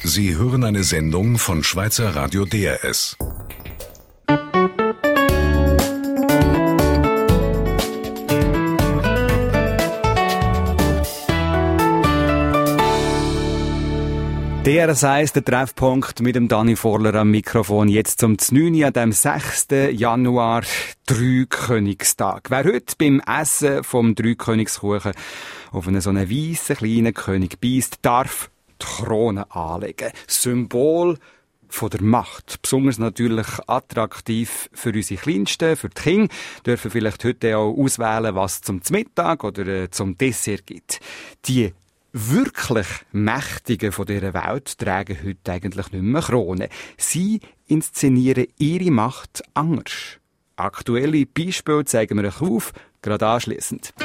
Sie hören eine Sendung von Schweizer Radio DRS. DRS 1, der Treffpunkt mit dem Dani Vorler am Mikrofon. Jetzt zum 9. an dem 6. Januar, Dreikönigstag. Wer heute beim Essen vom Dreikönigskuchen auf einen so einen weissen kleinen König beisst, darf die Krone anlegen. Symbol von der Macht. Besonders natürlich attraktiv für unsere Kleinsten, für die Kinder. Dürfen vielleicht heute auch auswählen, was zum Mittag oder zum Dessert gibt. Die wirklich Mächtigen von dieser Welt tragen heute eigentlich nicht mehr Krone. Sie inszenieren ihre Macht anders. Aktuelle Beispiele zeigen wir euch auf, gerade anschliessend.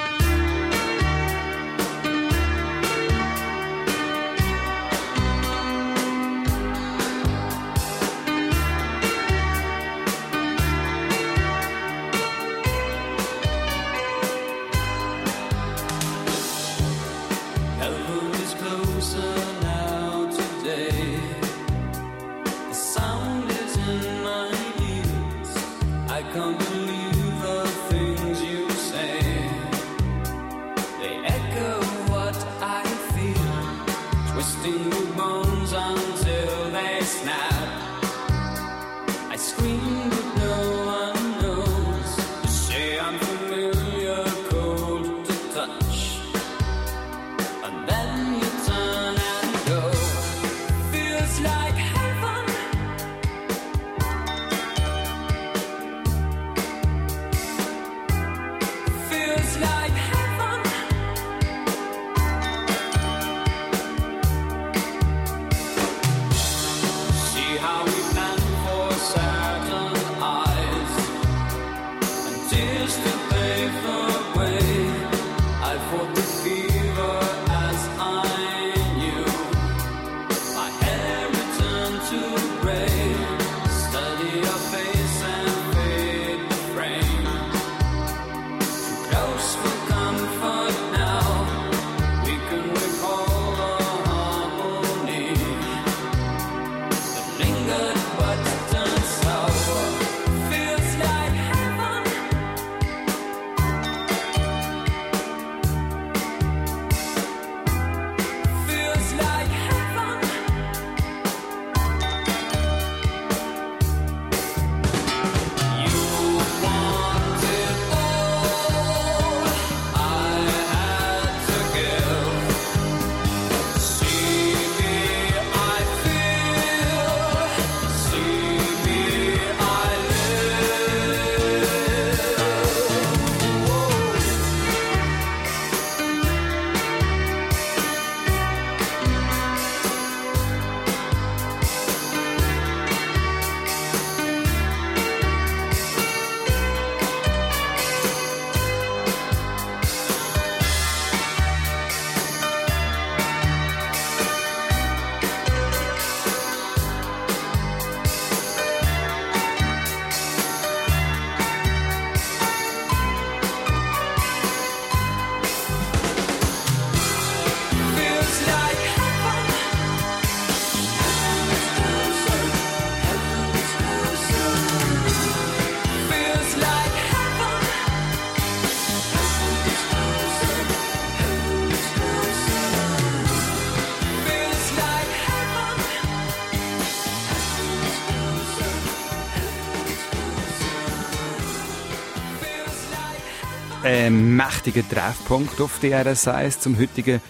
Mächtiger Treffpunkt auf DRS 1 zum heutigen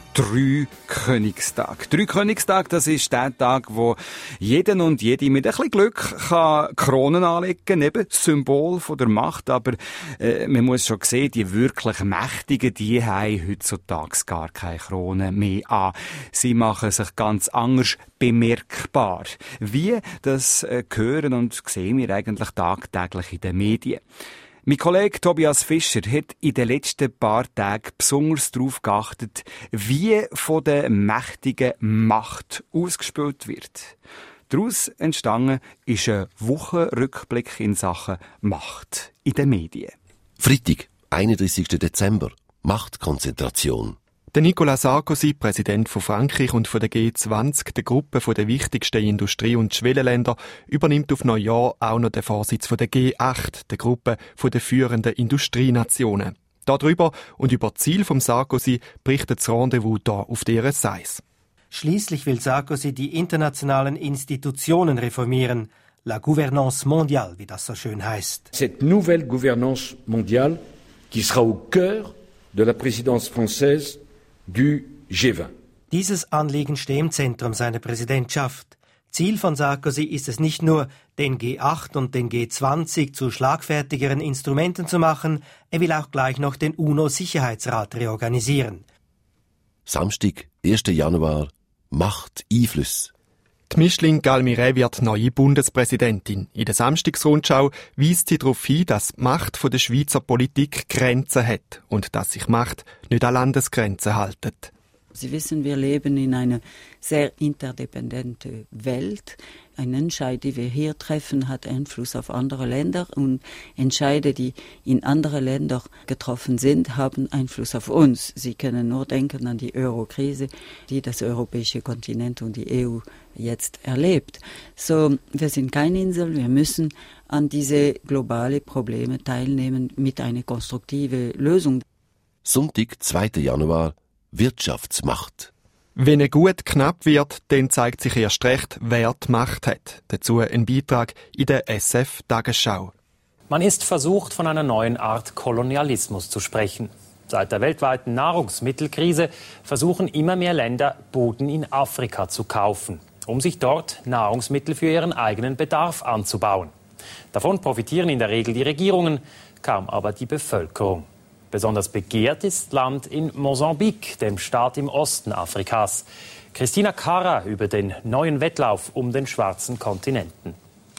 Dreikönigstag. Dreikönigstag, das ist der Tag, wo jeden und jede mit ein bisschen Glück kann Kronen anlegen kann, eben Symbol von der Macht. Aber man muss schon sehen, die wirklich Mächtigen, die haben heutzutage gar keine Krone mehr an. Sie machen sich ganz anders bemerkbar. Wie, das hören und sehen wir eigentlich tagtäglich in den Medien. Mein Kollege Tobias Fischer hat in den letzten paar Tagen besonders darauf geachtet, wie von der mächtigen Macht ausgespielt wird. Daraus entstanden ist ein Wochenrückblick in Sachen Macht in den Medien. Freitag, 31. Dezember. Machtkonzentration. Der Nicolas Sarkozy, Präsident von Frankreich und von der G20, der Gruppe der wichtigsten Industrie- und Schwellenländer, übernimmt auf Neujahr auch noch den Vorsitz der G8, der Gruppe der führenden Industrienationen. Darüber und über das Ziel von Sarkozy berichtet das Rendezvous hier auf DRS1. Schließlich will Sarkozy die internationalen Institutionen reformieren. La gouvernance mondiale, wie das so schön heißt. Cette nouvelle gouvernance mondiale qui sera au cœur de la présidence française du G20. Dieses Anliegen steht im Zentrum seiner Präsidentschaft. Ziel von Sarkozy ist es nicht nur, den G8 und den G20 zu schlagfertigeren Instrumenten zu machen, er will auch gleich noch den UNO-Sicherheitsrat reorganisieren. Samstag, 1. Januar, Macht, Einfluss. Die Micheline Galmire wird neue Bundespräsidentin. In der Samstagsrundschau weist sie darauf hin, dass die Macht der Schweizer Politik Grenzen hat und dass sich Macht nicht an Landesgrenzen haltet. Sie wissen, wir leben in einer sehr interdependenten Welt. Ein Entscheid, den wir hier treffen, hat Einfluss auf andere Länder und Entscheide, die in andere Länder getroffen sind, haben Einfluss auf uns. Sie können nur denken an die Euro-Krise, die das europäische Kontinent und die EU jetzt erlebt. So, wir sind keine Insel, wir müssen an diese globalen Probleme teilnehmen mit einer konstruktiven Lösung. Sonntag, 2. Januar, Wirtschaftsmacht. Wenn es gut knapp wird, dann zeigt sich erst recht, wer die Macht hat. Dazu ein Beitrag in der SF-Tagesschau. Man ist versucht, von einer neuen Art Kolonialismus zu sprechen. Seit der weltweiten Nahrungsmittelkrise versuchen immer mehr Länder, Boden in Afrika zu kaufen, um sich dort Nahrungsmittel für ihren eigenen Bedarf anzubauen. Davon profitieren in der Regel die Regierungen, kaum aber die Bevölkerung. Besonders begehrt ist Land in Mosambik, dem Staat im Osten Afrikas. Christina Kara über den neuen Wettlauf um den schwarzen Kontinenten.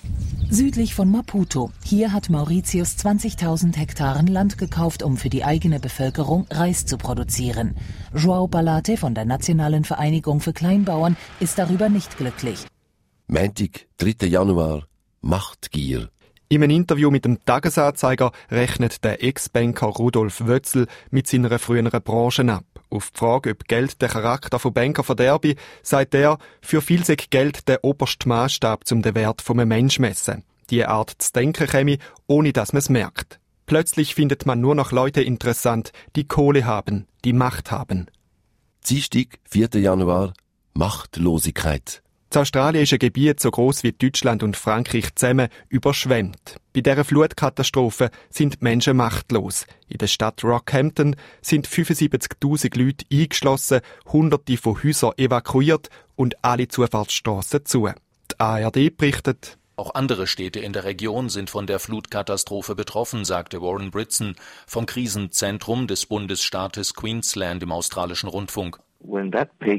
Südlich von Maputo. Hier hat Mauritius 20.000 Hektaren Land gekauft, um für die eigene Bevölkerung Reis zu produzieren. João Balate von der Nationalen Vereinigung für Kleinbauern ist darüber nicht glücklich. Montag, 3. Januar, Machtgier. In einem Interview mit dem Tagesanzeiger rechnet der Ex-Banker Rudolf Wötzl mit seiner früheren Branche ab. Auf die Frage, ob Geld den Charakter von Banker verderbe, sagt er, für viel sei Geld der oberste Massstab, um den Wert von einem Menschen zu messen. Diese Art zu denken käme, ohne dass man es merkt. Plötzlich findet man nur noch Leute interessant, die Kohle haben, die Macht haben. Dienstag, 4. Januar, Machtlosigkeit. Das australische Gebiet, so gross wie Deutschland und Frankreich zusammen, überschwemmt. Bei dieser Flutkatastrophe sind die Menschen machtlos. In der Stadt Rockhampton sind 75.000 Leute eingeschlossen, Hunderte von Häusern evakuiert und alle Zufahrtsstrassen zu. Die ARD berichtet: Auch andere Städte in der Region sind von der Flutkatastrophe betroffen, sagte Warren Britson vom Krisenzentrum des Bundesstaates Queensland im australischen Rundfunk. Wenn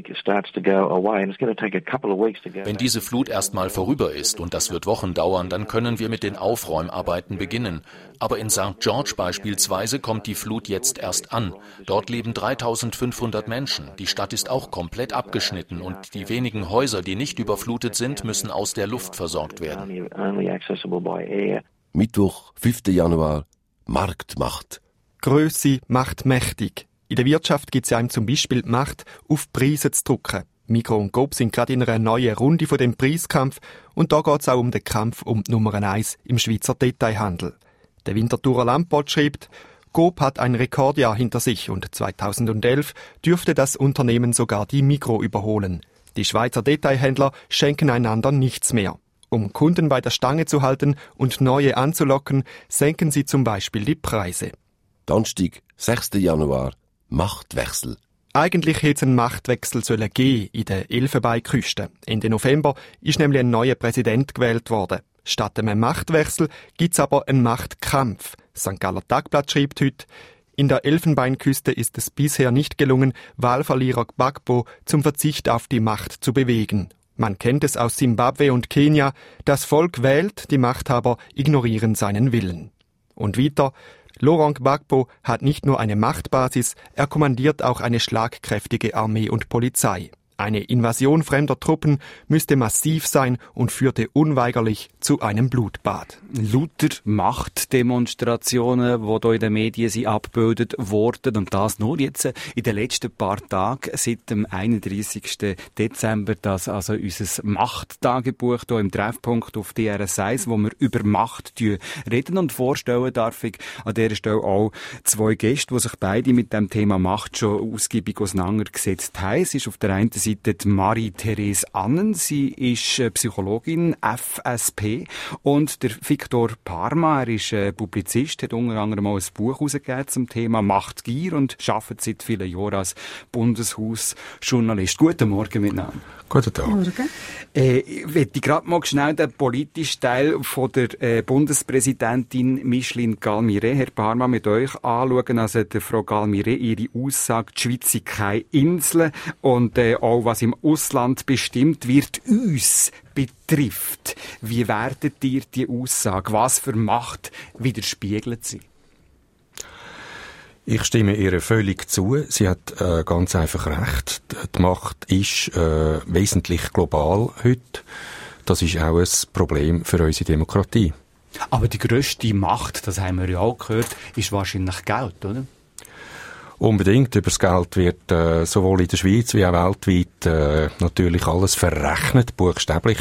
diese Flut erstmal vorüber ist, und das wird Wochen dauern, dann können wir mit den Aufräumarbeiten beginnen. Aber in St. George beispielsweise kommt die Flut jetzt erst an. Dort leben 3.500 Menschen. Die Stadt ist auch komplett abgeschnitten und die wenigen Häuser, die nicht überflutet sind, müssen aus der Luft versorgt werden. Mittwoch, 5. Januar, Marktmacht. Grösse macht mächtig. In der Wirtschaft gibt es einem zum Beispiel die Macht, auf Preise zu drücken. Migros und Coop sind gerade in einer neuen Runde von dem Preiskampf und da geht es auch um den Kampf um die Nummer 1 im Schweizer Detailhandel. Der Winterthurer Landbot schreibt, Coop hat ein Rekordjahr hinter sich und 2011 dürfte das Unternehmen sogar die Migros überholen. Die Schweizer Detailhändler schenken einander nichts mehr. Um Kunden bei der Stange zu halten und neue anzulocken, senken sie zum Beispiel die Preise. Donnerstag, 6. Januar, Machtwechsel. Eigentlich hätte es einen Machtwechsel geben in der Elfenbeinküste. Ende November ist nämlich ein neuer Präsident gewählt worden. Statt einem Machtwechsel gibt es aber einen Machtkampf. St. Galler Tagblatt schreibt heute, in der Elfenbeinküste ist es bisher nicht gelungen, Wahlverlierer Gbagbo zum Verzicht auf die Macht zu bewegen. Man kennt es aus Simbabwe und Kenia. Das Volk wählt, die Machthaber ignorieren seinen Willen. Und weiter, Laurent Gbagbo hat nicht nur eine Machtbasis, er kommandiert auch eine schlagkräftige Armee und Polizei. Eine Invasion fremder Truppen müsste massiv sein und führte unweigerlich zu einem Blutbad. Lauter Machtdemonstrationen, die hier in den Medien sind abgebildet wurden. Und das nur jetzt in den letzten paar Tagen, seit dem 31. Dezember, das also unser Machttagebuch hier im Treffpunkt auf DRS1, wo wir über Macht reden. Und vorstellen darf ich an dieser Stelle auch zwei Gäste, die sich beide mit dem Thema Macht schon ausgiebig auseinandergesetzt haben. Es ist auf der einen Seite die Marie-Therese Annen. Sie ist Psychologin, FSP. Und der Victor Parma, er ist Publizist, hat unter anderem auch ein Buch herausgegeben zum Thema Machtgier und arbeitet seit vielen Jahren als Bundeshausjournalist. Guten Morgen miteinander. Guten Tag. Morgen. Ich möchte gerade mal schnell den politischen Teil von der Bundespräsidentin Micheline Galmire, Herr Parma, mit euch anschauen. Also der Frau Galmire, ihre Aussage, die Schweiz sei keine Insel und auch was im Ausland bestimmt wird, uns betrifft. Wie wertet ihr die Aussage? Was für Macht widerspiegelt sie? Ich stimme ihr völlig zu. Sie hat ganz einfach recht. Die Macht ist wesentlich global heute. Das ist auch ein Problem für unsere Demokratie. Aber die grösste Macht, das haben wir ja auch gehört, ist wahrscheinlich Geld, oder? Unbedingt. Über das Geld wird sowohl in der Schweiz wie auch weltweit natürlich alles verrechnet, buchstäblich.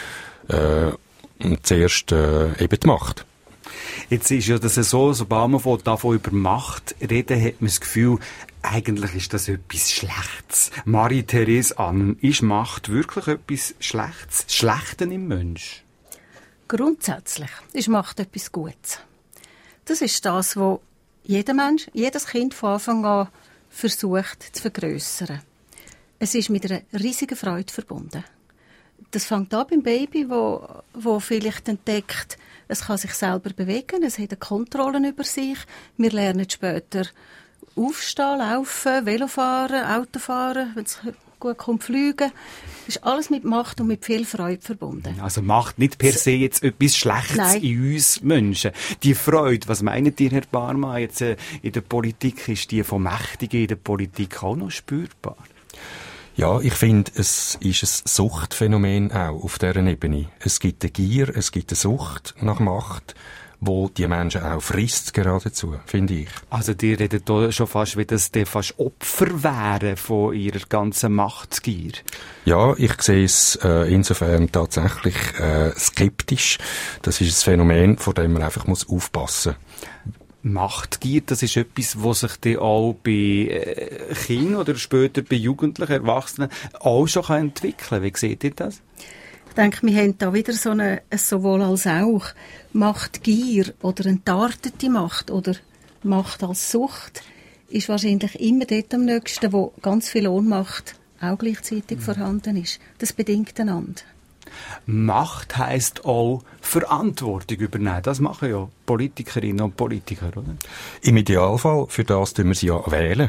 Und zuerst eben die Macht. Jetzt ist ja das so, sobald man davon über Macht reden, hat man das Gefühl, eigentlich ist das etwas Schlechtes. Marie-Therese Annen, ist Macht wirklich etwas Schlechtes? Das Schlechte im Mensch? Grundsätzlich ist Macht etwas Gutes. Das ist das, was jeder Mensch, jedes Kind von Anfang an versucht zu vergrössern. Es ist mit einer riesigen Freude verbunden. Das fängt an beim Baby, wo vielleicht entdeckt, es kann sich selber bewegen, es hat eine Kontrolle über sich. Wir lernen später aufstehen, laufen, Velofahren, Autofahren, wenn es gut kommt, fliegen. Das ist alles mit Macht und mit viel Freude verbunden. Also Macht nicht per se jetzt etwas Schlechtes Nein. in uns Menschen. Die Freude, was meint ihr, Herr Parma, jetzt in der Politik, ist die von Mächtigen in der Politik auch noch spürbar? Ja, ich finde, es ist ein Suchtphänomen auch auf dieser Ebene. Es gibt eine Gier, es gibt eine Sucht nach Macht, wo die Menschen auch frisst geradezu, finde ich. Also die reden da schon fast, wie das die fast Opfer wären von ihrer ganzen Machtgier. Ja, ich sehe es insofern tatsächlich skeptisch. Das ist ein Phänomen, vor dem man einfach aufpassen muss. Machtgier, das ist etwas, was sich dann auch bei Kindern oder später bei Jugendlichen, Erwachsenen auch schon entwickeln kann. Wie seht ihr das? Ich denke, wir haben da wieder so ein sowohl als auch. Machtgier oder entartete Macht oder Macht als Sucht ist wahrscheinlich immer dort am nächsten, wo ganz viel Ohnmacht auch gleichzeitig vorhanden ist. Das bedingt einander. Macht heisst auch Verantwortung übernehmen. Das machen ja Politikerinnen und Politiker, oder? Im Idealfall, für das tun wir sie ja wählen.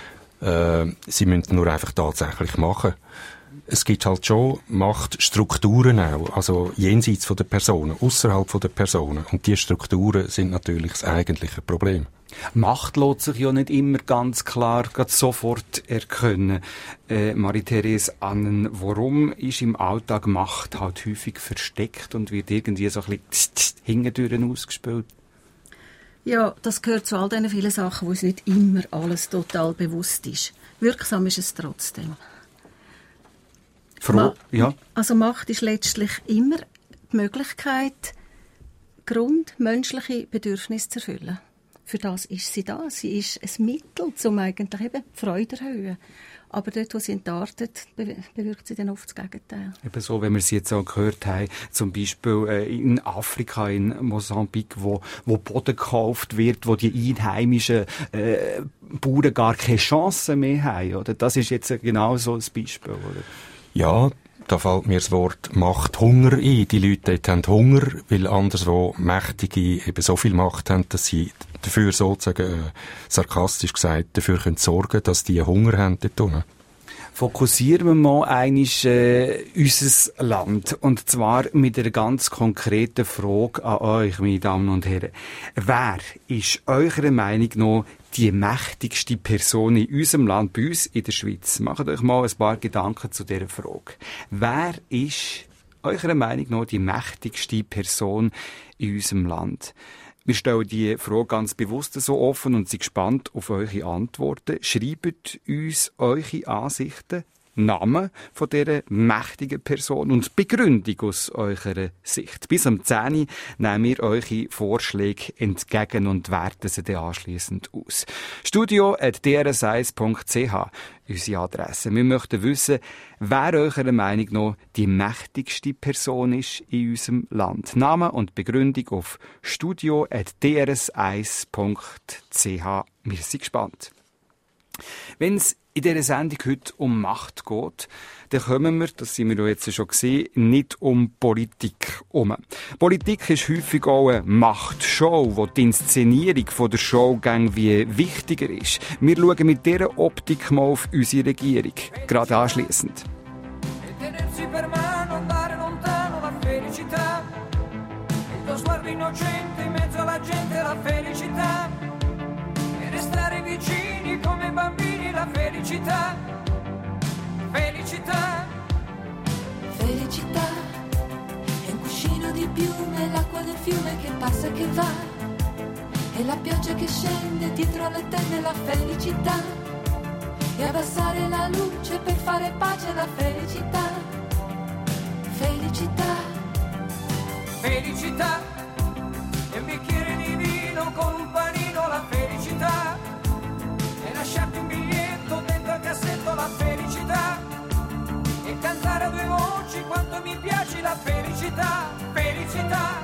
Sie müssen nur einfach tatsächlich machen. Es gibt halt schon Machtstrukturen auch, also jenseits von der Personen, außerhalb von der Personen. Und diese Strukturen sind natürlich das eigentliche Problem. Macht lässt sich ja nicht immer ganz klar sofort erkennen. Marie-Therese Annen, warum ist im Alltag Macht halt häufig versteckt und wird irgendwie so ein bisschen hintendurch ausgespielt? Ja, das gehört zu all diesen vielen Sachen, wo uns nicht immer alles total bewusst ist. Wirksam ist es trotzdem. Ja. Also Macht ist letztlich immer die Möglichkeit, grundmenschliche Bedürfnisse zu erfüllen. Für das ist sie da. Sie ist ein Mittel, um eigentlich eben die Freude zu erhöhen. Aber dort, wo sie entartet, bewirkt sie dann oft das Gegenteil. Eben so, wenn wir sie jetzt auch gehört haben, zum Beispiel in Afrika, in Mosambik, wo Boden gekauft wird, wo die einheimischen Bauern gar keine Chance mehr haben. Oder? Das ist jetzt genau so ein Beispiel, oder? Ja, da fällt mir das Wort Machthunger ein. Die Leute dort haben Hunger, weil anderswo Mächtige eben so viel Macht haben, dass sie dafür sozusagen, sarkastisch gesagt, dafür können sorgen, dass die Hunger haben dort unten. Fokussieren wir mal einmal unser Land. Und zwar mit einer ganz konkreten Frage an euch, meine Damen und Herren. Wer ist eurer Meinung nach die mächtigste Person in unserem Land, bei uns in der Schweiz? Macht euch mal ein paar Gedanken zu dieser Frage. Wer ist eurer Meinung nach die mächtigste Person in unserem Land? Wir stellen die Frage ganz bewusst so offen und sind gespannt auf eure Antworten. Schreibt uns eure Ansichten, Namen von dieser mächtigen Person und Begründung aus eurer Sicht. Bis am 10 nehmen wir eure Vorschläge entgegen und werten sie dann anschliessend aus. studio@drs1.ch unsere Adresse. Wir möchten wissen, wer eurer Meinung nach die mächtigste Person ist in unserem Land. Name und Begründung auf studio@drs1.ch. Wir sind gespannt. Wenn es in dieser Sendung heute um Macht geht, dann kommen wir, das sind wir ja jetzt schon gesehen, nicht um Politik herum. Politik ist häufig auch eine Machtshow, wo die Inszenierung von der Show wie wichtiger ist. Wir schauen mit dieser Optik mal auf unsere Regierung, gerade anschliessend. Stare vicini come bambini, la felicità, felicità. Felicità è un cuscino di piume, l'acqua del fiume che passa e che va, e la pioggia che scende dietro le tende, la felicità. E abbassare la luce per fare pace, la felicità, felicità. Felicità è un bicchiere di vino con un panino, la felicità. E lasciarti un biglietto dentro al cassetto, la felicità. E cantare a due voci quanto mi piace, la felicità, felicità.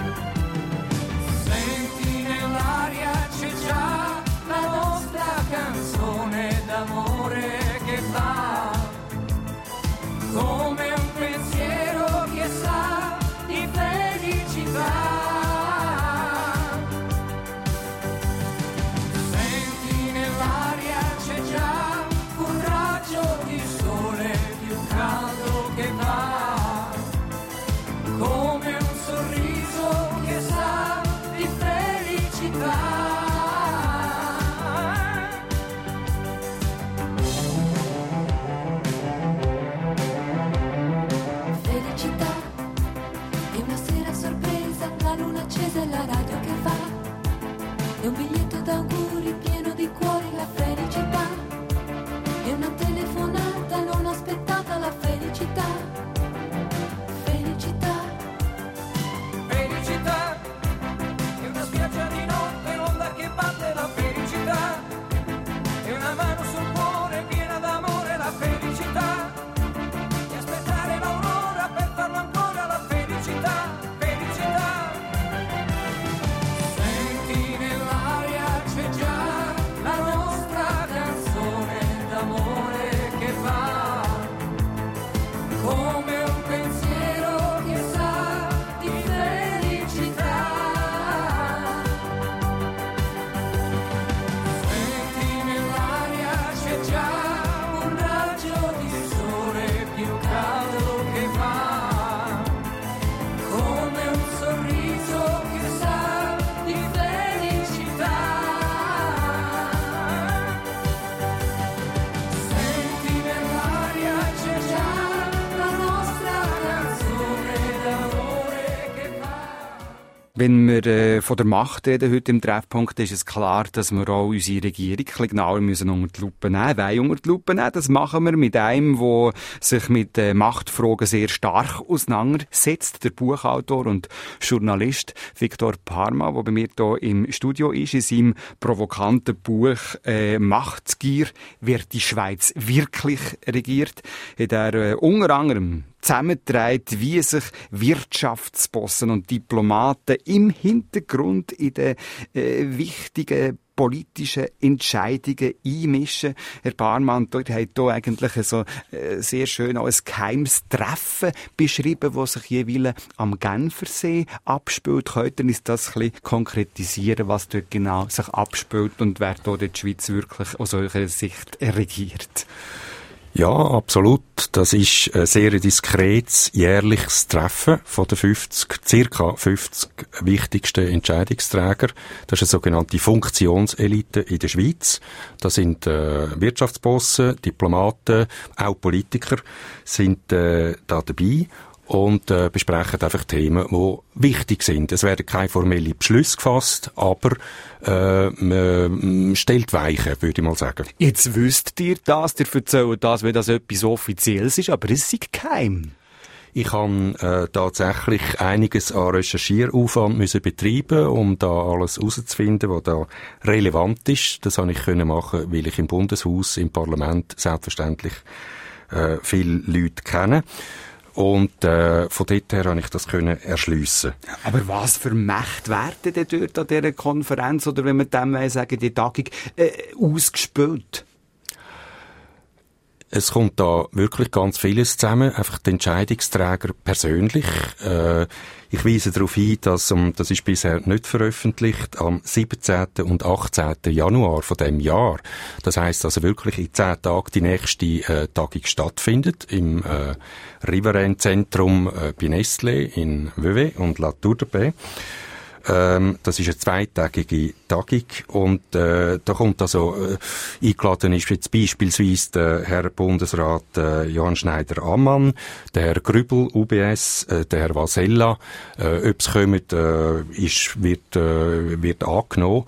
Senti nell'aria c'è già la nostra canzone d'amore che va come un pensiero che sa di felicità. La radio che va, è un biglietto d'auguri pieno di cuori, la felicità, è una telefonata non aspettata, la felicità, felicità, felicità, è una spiaggia di notte, l'onda che batte, la felicità, è una mano sul cuore piena d'amore, la felicità, e aspettare l'aurora per farlo ancora, la felicità. Wenn wir von der Macht reden heute im Treffpunkt, ist es klar, dass wir auch unsere Regierung ein bisschen genauer müssen unter die Lupe nehmen. Unter die Lupe nehmen, das machen wir mit einem, der sich mit Machtfragen sehr stark auseinandersetzt. Der Buchautor und Journalist Viktor Parma, der bei mir hier im Studio ist, in seinem provokanten Buch «Machtgier, wird die Schweiz wirklich regiert?» hat er unter anderem zusammenträgt, wie sich Wirtschaftsbossen und Diplomaten im Hintergrund in den wichtigen politischen Entscheidungen einmischen. Herr Barmann, dort hat hier eigentlich so sehr schön auch ein geheimes Treffen beschrieben, das sich jeweils am Genfersee abspielt. Könnt ihr uns das ein bisschen konkretisieren, was dort genau sich abspielt und wer dort die Schweiz wirklich aus eurer Sicht regiert? Ja, absolut. Das ist ein sehr diskretes, jährliches Treffen von den circa 50 wichtigsten Entscheidungsträger. Das ist eine sogenannte Funktionselite in der Schweiz. Das sind Wirtschaftsbosse, Diplomaten, auch Politiker sind da dabei und besprechen einfach Themen, die wichtig sind. Es werden keine formellen Beschlüsse gefasst, aber man stellt Weichen, würde ich mal sagen. Jetzt wüsst ihr das, ihr erzählt das, weil das etwas Offizielles ist, aber es ist geheim. Ich habe tatsächlich einiges an Recherchieraufwand müssen betreiben, um da alles herauszufinden, was da relevant ist. Das habe ich können machen, weil ich im Bundeshaus, im Parlament selbstverständlich viele Leute kenne. Und von dort her konnte ich das erschliessen. Aber was für Mächte werden denn dort an dieser Konferenz, oder wenn man dem sagen, die Tagung, ausgespielt? Es kommt da wirklich ganz vieles zusammen, einfach die Entscheidungsträger persönlich. Ich weise darauf hin, dass, das ist bisher nicht veröffentlicht, am 17. und 18. Januar von diesem Jahr, das heisst also wirklich in 10 Tagen die nächste Tagung stattfindet, im Riverain-Zentrum bei Nestlé in Vevey und La Tour de Paix. Das ist eine 2-tägige Tagung und da kommt also eingeladen ist jetzt beispielsweise der Herr Bundesrat Johann Schneider-Ammann, der Herr Grübel, UBS, der Herr Vasella. Ob es kommt, wird angenommen.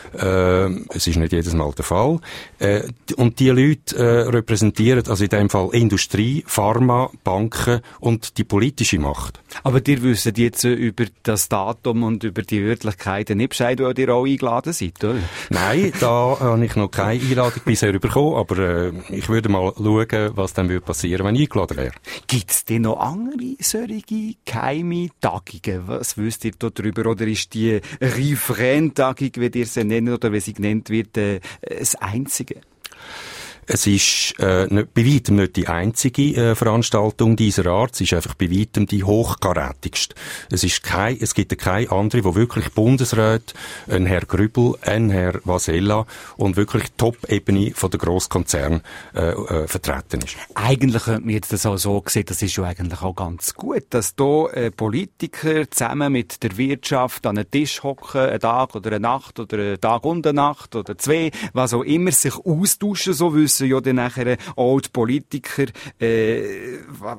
Es ist nicht jedes Mal der Fall. Und die Leute repräsentieren also in dem Fall Industrie, Pharma, Banken und die politische Macht. Aber ihr wisst jetzt über das Datum und über die Örtlichkeiten nicht Bescheid, wo ihr auch eingeladen seid, oder? Nein, da habe ich noch keine Einladung bisher bekommen, aber ich würde mal schauen, was dann passieren würde, wenn ich eingeladen wäre. Gibt es denn noch andere solche geheime Tagungen? Was wisst ihr da drüber? Oder ist die Riverain-Tagung, wie ihr sie nennt, oder wie sie genannt wird, das einzige? Es ist bei weitem nicht die einzige Veranstaltung dieser Art. Es ist einfach bei weitem die hochkarätigste. Es gibt keine andere, wo wirklich Bundesräte, ein Herr Grübel, ein Herr Vasella und wirklich Top-Ebene von der Grosskonzern vertreten ist. Eigentlich könnte man jetzt das auch so sehen, das ist ja eigentlich auch ganz gut, dass hier Politiker zusammen mit der Wirtschaft an einen Tisch hocken, einen Tag oder eine Nacht oder einen Tag und eine Nacht oder 2, was auch immer, sich austauschen, so wissen ja dann nachher auch die Politiker, wie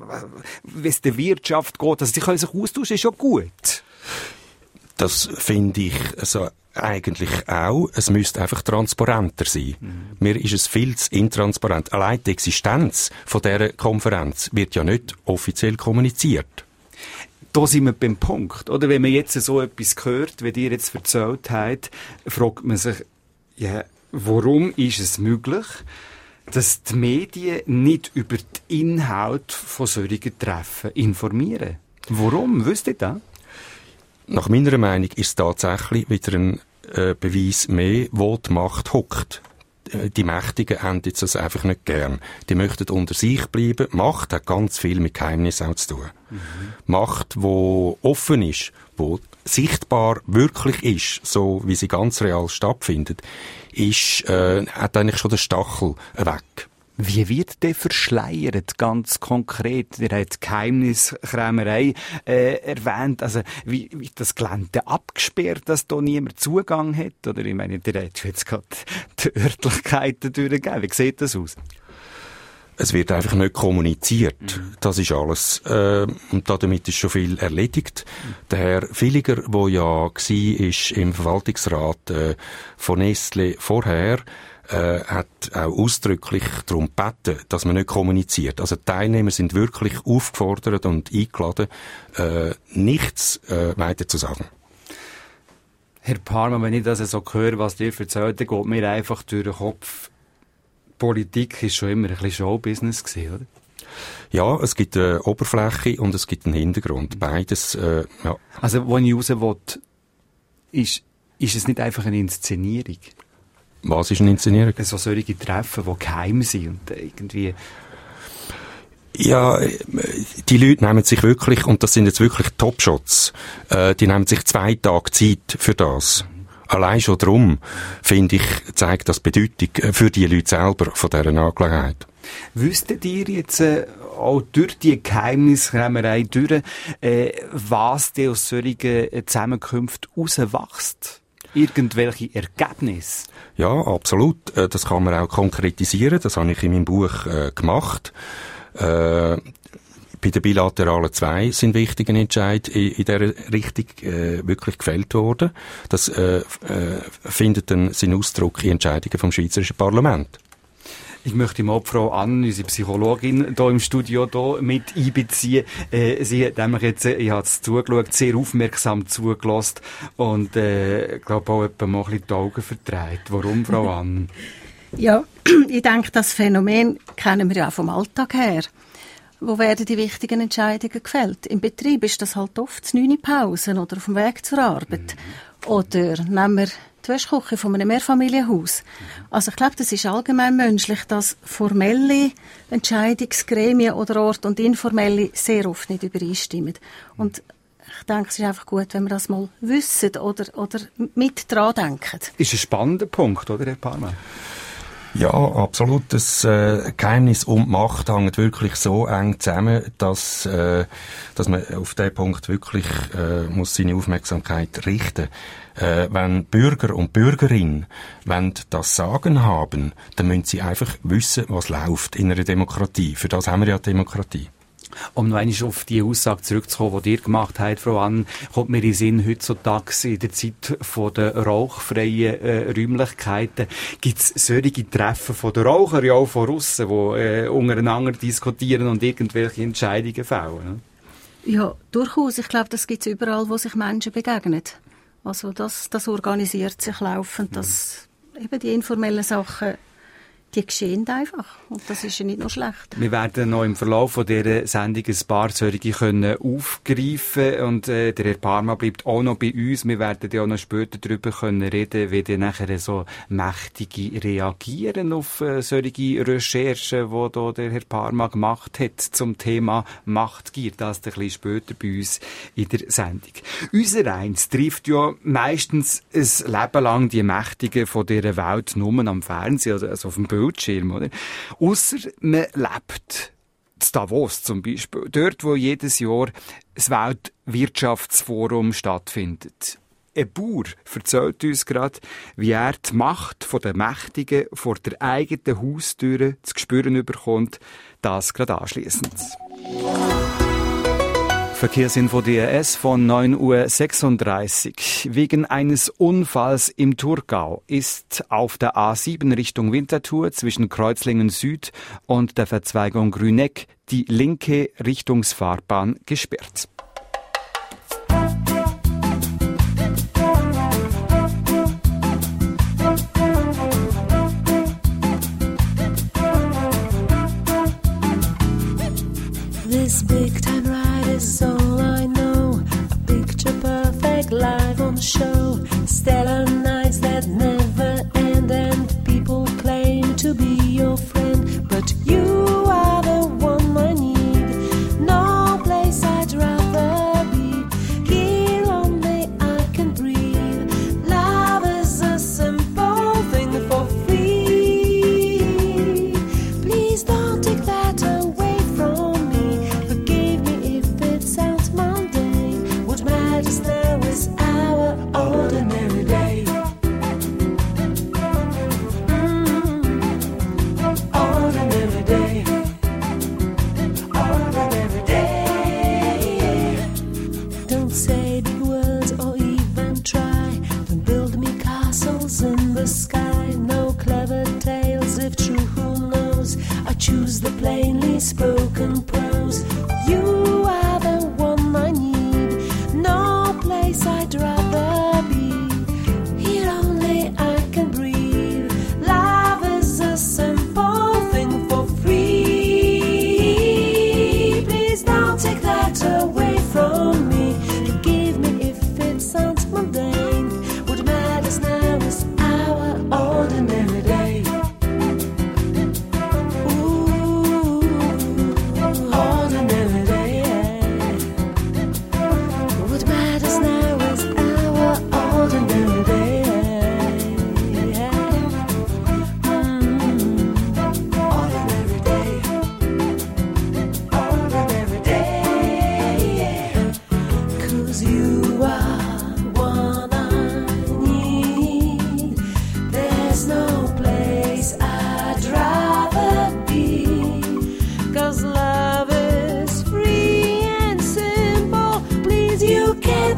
es der Wirtschaft geht. Also, sie können sich austauschen, ist ja gut. Das finde ich also eigentlich auch. Es müsste einfach transparenter sein. Mir ist es viel zu intransparent. Allein die Existenz von dieser Konferenz wird ja nicht offiziell kommuniziert. Da sind wir beim Punkt, oder? Wenn man jetzt so etwas hört, wie ihr jetzt erzählt habt, fragt man sich, ja, warum ist es möglich, dass die Medien nicht über den Inhalt von solchen Treffen informieren? Warum? Wisst ihr das? Nach meiner Meinung ist es tatsächlich wieder ein Beweis mehr, wo die Macht hockt. Die Mächtigen haben jetzt das einfach nicht gern. Die möchten unter sich bleiben. Macht hat ganz viel mit Geheimnis auch zu tun. Macht, wo offen ist, wo sichtbar wirklich ist, so wie sie ganz real stattfindet, hat eigentlich schon den Stachel weg. Wie wird der verschleiert, ganz konkret? Ihr habt Geheimniskrämerei erwähnt. Also, wie das Gelände abgesperrt, dass da niemand Zugang hat? Oder, ich meine, ihr habt jetzt gerade die Örtlichkeiten durchgegeben. Wie sieht das aus? Es wird einfach nicht kommuniziert. Das ist alles. Und damit ist schon viel erledigt. Der Herr Villiger, der ja war im Verwaltungsrat von Nestlé vorher, hat auch ausdrücklich darum gebeten, dass man nicht kommuniziert. Also die Teilnehmer sind wirklich aufgefordert und eingeladen, nichts weiter zu sagen. Herr Parmann, wenn ich das so höre, was dir erzählt, dann geht mir einfach durch den Kopf, Politik ist schon immer ein bisschen Showbusiness gewesen, oder? Ja, es gibt eine Oberfläche und es gibt einen Hintergrund. Beides, ja. Also, wo ich raus will, ist es nicht einfach eine Inszenierung? Was ist eine Inszenierung? So solche Treffen, die geheim sind und irgendwie... Ja, die Leute nehmen sich wirklich, und das sind jetzt wirklich Top-Shots, die nehmen sich 2 Tage Zeit für das. Allein schon darum, finde ich, zeigt das Bedeutung für die Leute selber von dieser Angelegenheit. Wüsstet ihr jetzt auch durch die Geheimniskrämerei durch, was denn aus solchen Zusammenkünften rauswächst? Irgendwelche Ergebnisse? Ja, absolut. Das kann man auch konkretisieren. Das habe ich in meinem Buch gemacht. Bei den bilateralen 2 sind wichtige Entscheidungen in dieser Richtung wirklich gefällt worden. Das findet dann seinen Ausdruck in Entscheidungen vom Schweizerischen Parlament. Ich möchte mal Frau Anne, unsere Psychologin, hier im Studio mit einbeziehen. Sie hat nämlich jetzt, ich habe es zugeschaut, sehr aufmerksam zugelassen und glaube auch etwa mal ein bisschen die Augen verdreht. Warum, Frau Anne? Ja, ich denke, das Phänomen kennen wir ja auch vom Alltag her. Wo werden die wichtigen Entscheidungen gefällt? Im Betrieb ist das halt oft 9 Pausen oder auf dem Weg zur Arbeit. Oder nehmen wir die Wäschküche von einem Mehrfamilienhaus. Also ich glaube, das ist allgemein menschlich, dass formelle Entscheidungsgremien oder Orte und informelle sehr oft nicht übereinstimmen. Und ich denke, es ist einfach gut, wenn wir das mal wissen oder mit dran denken. Ist ein spannender Punkt, oder, Herr Parmann? Ja, absolut. Das Geheimnis und Macht hängt wirklich so eng zusammen, dass man auf diesen Punkt wirklich muss seine Aufmerksamkeit richten. Wenn Bürger und Bürgerinnen das Sagen haben, dann müssen sie einfach wissen, was läuft in einer Demokratie. Für das haben wir ja Demokratie. Um noch einmal auf die Aussage zurückzukommen, die ihr gemacht habt, Frau Anne, kommt mir in den Sinn, heutzutage in der Zeit der rauchfreien Räumlichkeiten, gibt es solche Treffen von den Rauchern, ja auch von Russen, die untereinander diskutieren und irgendwelche Entscheidungen fällen. Ne? Ja, durchaus. Ich glaube, das gibt es überall, wo sich Menschen begegnen. Also das organisiert sich laufend, dass eben die informellen Sachen, die geschehen einfach. Und das ist ja nicht nur schlecht. Wir werden noch im Verlauf von dieser Sendung ein paar solche aufgreifen und der Herr Parmann bleibt auch noch bei uns. Wir werden ja auch noch später darüber reden, wie dann nachher so Mächtige reagieren auf solche Recherchen, die da der Herr Parmann gemacht hat zum Thema Machtgier. Das ein bisschen später bei uns in der Sendung. Unser Eins trifft ja meistens ein Leben lang die Mächtigen von dieser Welt nur am Fernsehen, also auf dem Bildschirm, oder? Ausser man lebt in Davos zum Beispiel, dort, wo jedes Jahr das Weltwirtschaftsforum stattfindet. Ein Bauer erzählt uns gerade, wie er die Macht der Mächtigen vor der eigenen Haustür zu spüren bekommt. Das gerade anschliessend. Verkehrsinfo DRS von 9:36 Uhr. Wegen eines Unfalls im Thurgau ist auf der A7 Richtung Winterthur zwischen Kreuzlingen Süd und der Verzweigung Grüneck die linke Richtungsfahrbahn gesperrt. This big time ride is all I know. A picture perfect live on show. Stellar nights that never end and people claim to be your friend. But you are the one I need. No place I'd rather be. Here only I can breathe. Love is a simple thing for free. Please don't take that away from me. Forgive me if it sounds mundane. What matters now is our ordinary day.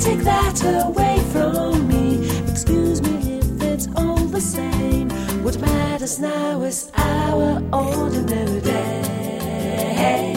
take that away from me. Excuse me if it's all the same. What matters now is our ordinary day.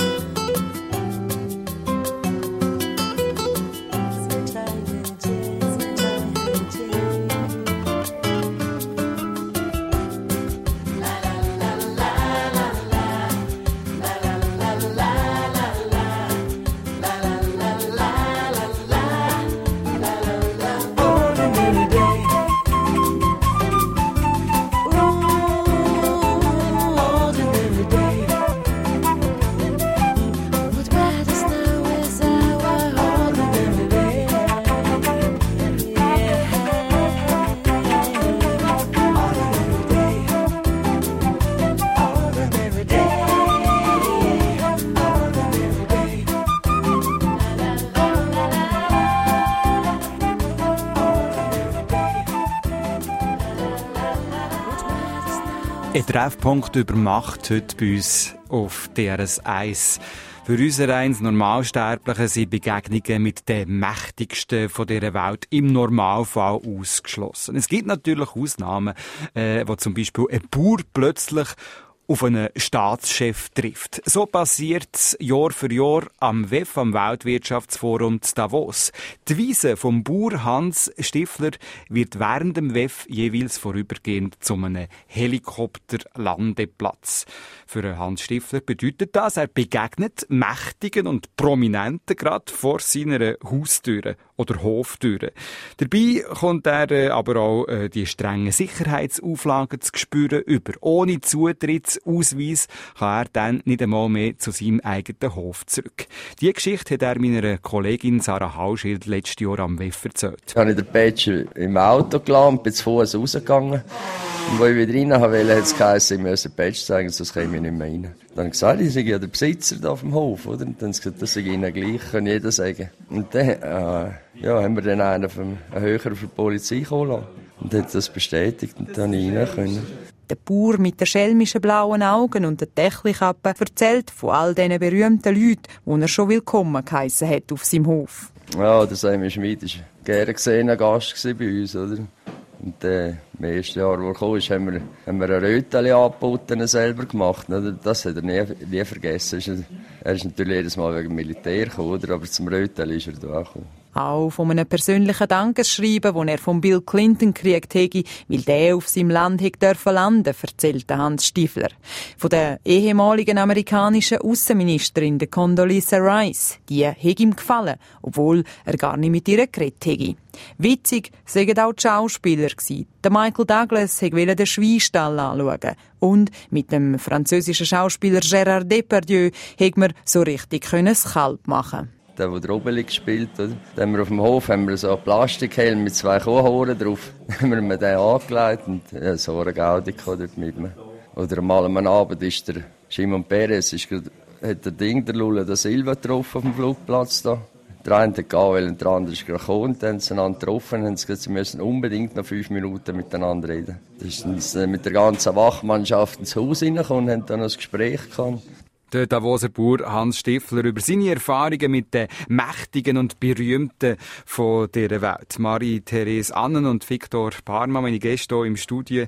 Ein Treffpunkt über Macht heute bei uns auf DRS1. Für unser eins Normalsterbliche sind Begegnungen mit den Mächtigsten von dieser Welt im Normalfall ausgeschlossen. Es gibt natürlich Ausnahmen, wo zum Beispiel ein Bauer plötzlich auf einen Staatschef trifft. So passiert's Jahr für Jahr am WEF, am Weltwirtschaftsforum zu Davos. Die Wiese vom Bauer Hans Stifler wird während dem WEF jeweils vorübergehend zu einem Helikopterlandeplatz. Für Hans Stifler bedeutet das, er begegnet Mächtigen und Prominenten gerade vor seiner Haustüre oder Hoftüre. Dabei kommt er aber auch die strengen Sicherheitsauflagen zu spüren über. Ohne Zutrittsausweis kann er dann nicht einmal mehr zu seinem eigenen Hof zurück. Diese Geschichte hat er meiner Kollegin Sarah Hauschild letztes Jahr am WEF erzählt. Ich habe den Badge im Auto gelassen und bin zu Fuß rausgegangen. Und als ich wieder rein wollte, hat es geheißen, ich müsse den Badge zeigen, sonst komme ich nicht mehr rein. Dann habe ich gesagt, ich sei ja der Besitzer da auf dem Hof, oder? Und dann haben sie gesagt, das sei ihnen gleich, kann jeder sagen. Und dann haben wir dann einen höher für die Polizei kommen lassen. Und hat das bestätigt und dann rein können. Der Bauer mit den schelmischen blauen Augen und der Dächelkappe erzählt von all diesen berühmten Leuten, die er schon willkommen geheissen hat auf seinem Hof. Ja, der Simon Schmid war ein gerne gesehener Gast bei uns, oder? Und im ersten Jahr, wo er kam, haben wir ein Rötchen angeboten, selber gemacht. Das hat er nie vergessen. Er ist natürlich jedes Mal wegen dem Militär gekommen, oder? Aber zum Rötchen ist er da gekommen. Auch von einem persönlichen Dankeschreiben, das er von Bill Clinton gekriegt hätte, weil der auf seinem Land hätte landen dürfen, erzählte Hans Stifler. Von der ehemaligen amerikanischen Außenministerin Condoleezza Rice. Die hätte ihm gefallen, obwohl er gar nicht mit ihr geredet hätte. Witzig seien auch die Schauspieler gewesen. Der Michael Douglas wollte den Schweinstall anschauen. Und mit dem französischen Schauspieler Gérard Depardieu hätte man so richtig das Kalb machen. Der Obeli gespielt hat. Dann haben wir auf dem Hof so einen Plastikhelm mit 2 Kuhhoren drauf. Dann haben wir mir den angelegt und so eine Gaudi dort mit mir. Oder einmal am Abend ist der Shimon Peres, hat der Lula da Silva getroffen auf dem Flugplatz da. Der eine hat gehen, und der andere ist gekommen, dann haben sie einander getroffen und haben gesagt, sie müssen unbedingt noch 5 Minuten miteinander reden. Dann ist mit der ganzen Wachmannschaft ins Haus reingekommen und haben dann noch ein Gespräch gehabt. Der Davoser Bauer Hans Stifler über seine Erfahrungen mit den Mächtigen und Berühmten von dieser Welt. Marie-Therese Annen und Viktor Parma, meine Gäste hier im Studio.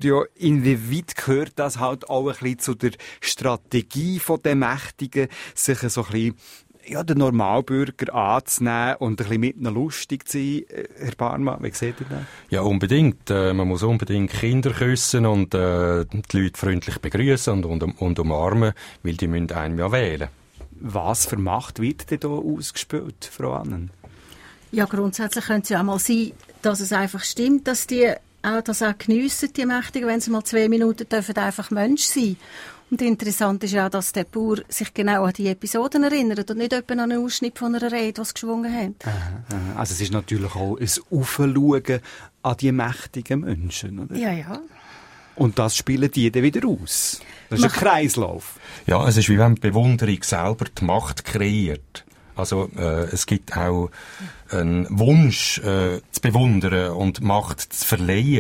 Inwieweit gehört das halt auch ein bisschen zu der Strategie der Mächtigen, sich so ein bisschen den Normalbürger anzunehmen und ein bisschen mit ihnen lustig zu sein? Herr Parma, wie seht ihr das? Ja, unbedingt. Man muss unbedingt Kinder küssen und die Leute freundlich begrüßen und umarmen, weil die müssen einem ja wählen. Was für Macht wird denn hier ausgespielt, Frau Annen? Ja, grundsätzlich könnte es ja auch mal sein, dass es einfach stimmt, dass die das auch geniessen, die Mächtigen, wenn sie mal 2 Minuten dürfen einfach Mensch sein. Und interessant ist ja auch, dass der Bauer sich genau an die Episoden erinnert und nicht etwa an einen Ausschnitt von einer Rede, die sie geschwungen haben. Also es ist natürlich auch ein Aufschauen an die mächtigen Menschen, oder? Ja, ja. Und das spielen die dann wieder aus. Das ist ein Kreislauf. Ja, es ist wie wenn die Bewunderung selber die Macht kreiert. Also es gibt auch einen Wunsch zu bewundern und Macht zu verleihen.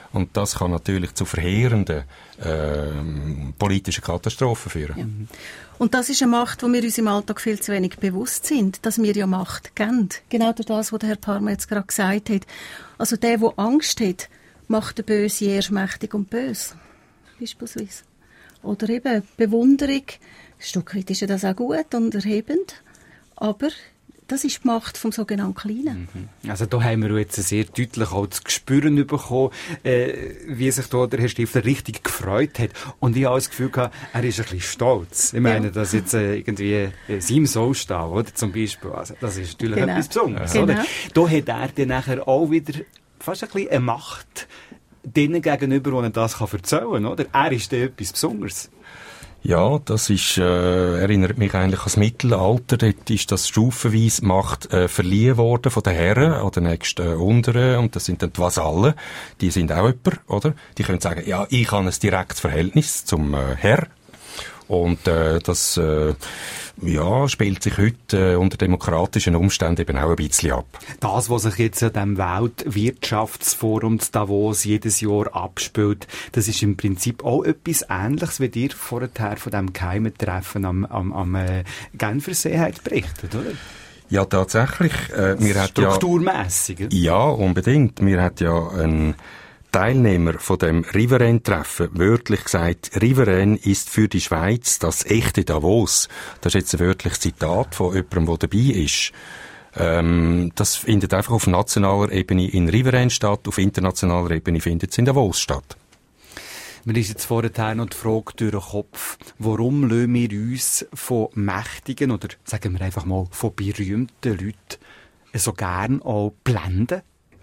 Und das kann natürlich zu verheerenden politischen Katastrophen führen. Ja. Und das ist eine Macht, die wir uns im Alltag viel zu wenig bewusst sind, dass wir ja Macht geben. Genau durch das, was der Herr Parma jetzt gerade gesagt hat. Also der Angst hat, macht den Böse erst mächtig und böse. Beispielsweise. Oder eben Bewunderung. Ein Stück weit ist ja das auch gut und erhebend. Aber das ist die Macht vom sogenannten Kleinen. Also da haben wir jetzt sehr deutlich auch zu spüren bekommen, wie sich da der Herr Stifler richtig gefreut hat. Und ich habe das Gefühl gehabt, er ist ein bisschen stolz. Ich meine, dass jetzt irgendwie seinem Sohn steht, oder? Zum Beispiel. Also, das ist natürlich etwas Besonderes, oder? Da hat er dann nachher auch wieder fast ein bisschen eine Macht denen gegenüber, die er das erzählen kann, oder? Er ist dann etwas Besonderes. Ja, das ist, erinnert mich eigentlich an das Mittelalter. Dort ist das stufenweise Macht verliehen worden von den Herren an den nächsten Unteren. Und das sind dann die Vasallen. Die sind auch jemand, oder? Die können sagen, ja, ich habe ein direktes Verhältnis zum Herr. Und das spielt sich heute unter demokratischen Umständen eben auch ein bisschen ab. Das, was sich jetzt an dem Weltwirtschaftsforum zu Davos jedes Jahr abspielt, das ist im Prinzip auch etwas Ähnliches, wie dir vorher von dem geheimen Treffen am Genfersee berichtet, oder? Ja, tatsächlich. Strukturmässig. Ja, unbedingt. Wir hat ja ein Teilnehmer von dem Riveraine-Treffen wörtlich gesagt, Riveraine ist für die Schweiz das echte Davos. Das ist jetzt ein wörtliches Zitat von jemandem, der dabei ist. Das findet einfach auf nationaler Ebene in Riveraine statt, auf internationaler Ebene findet es in Davos statt. Mir ist jetzt vorher noch die Frage durch den Kopf, warum lassen wir uns von mächtigen oder sagen wir einfach mal von berühmten Leuten so gern auch blenden?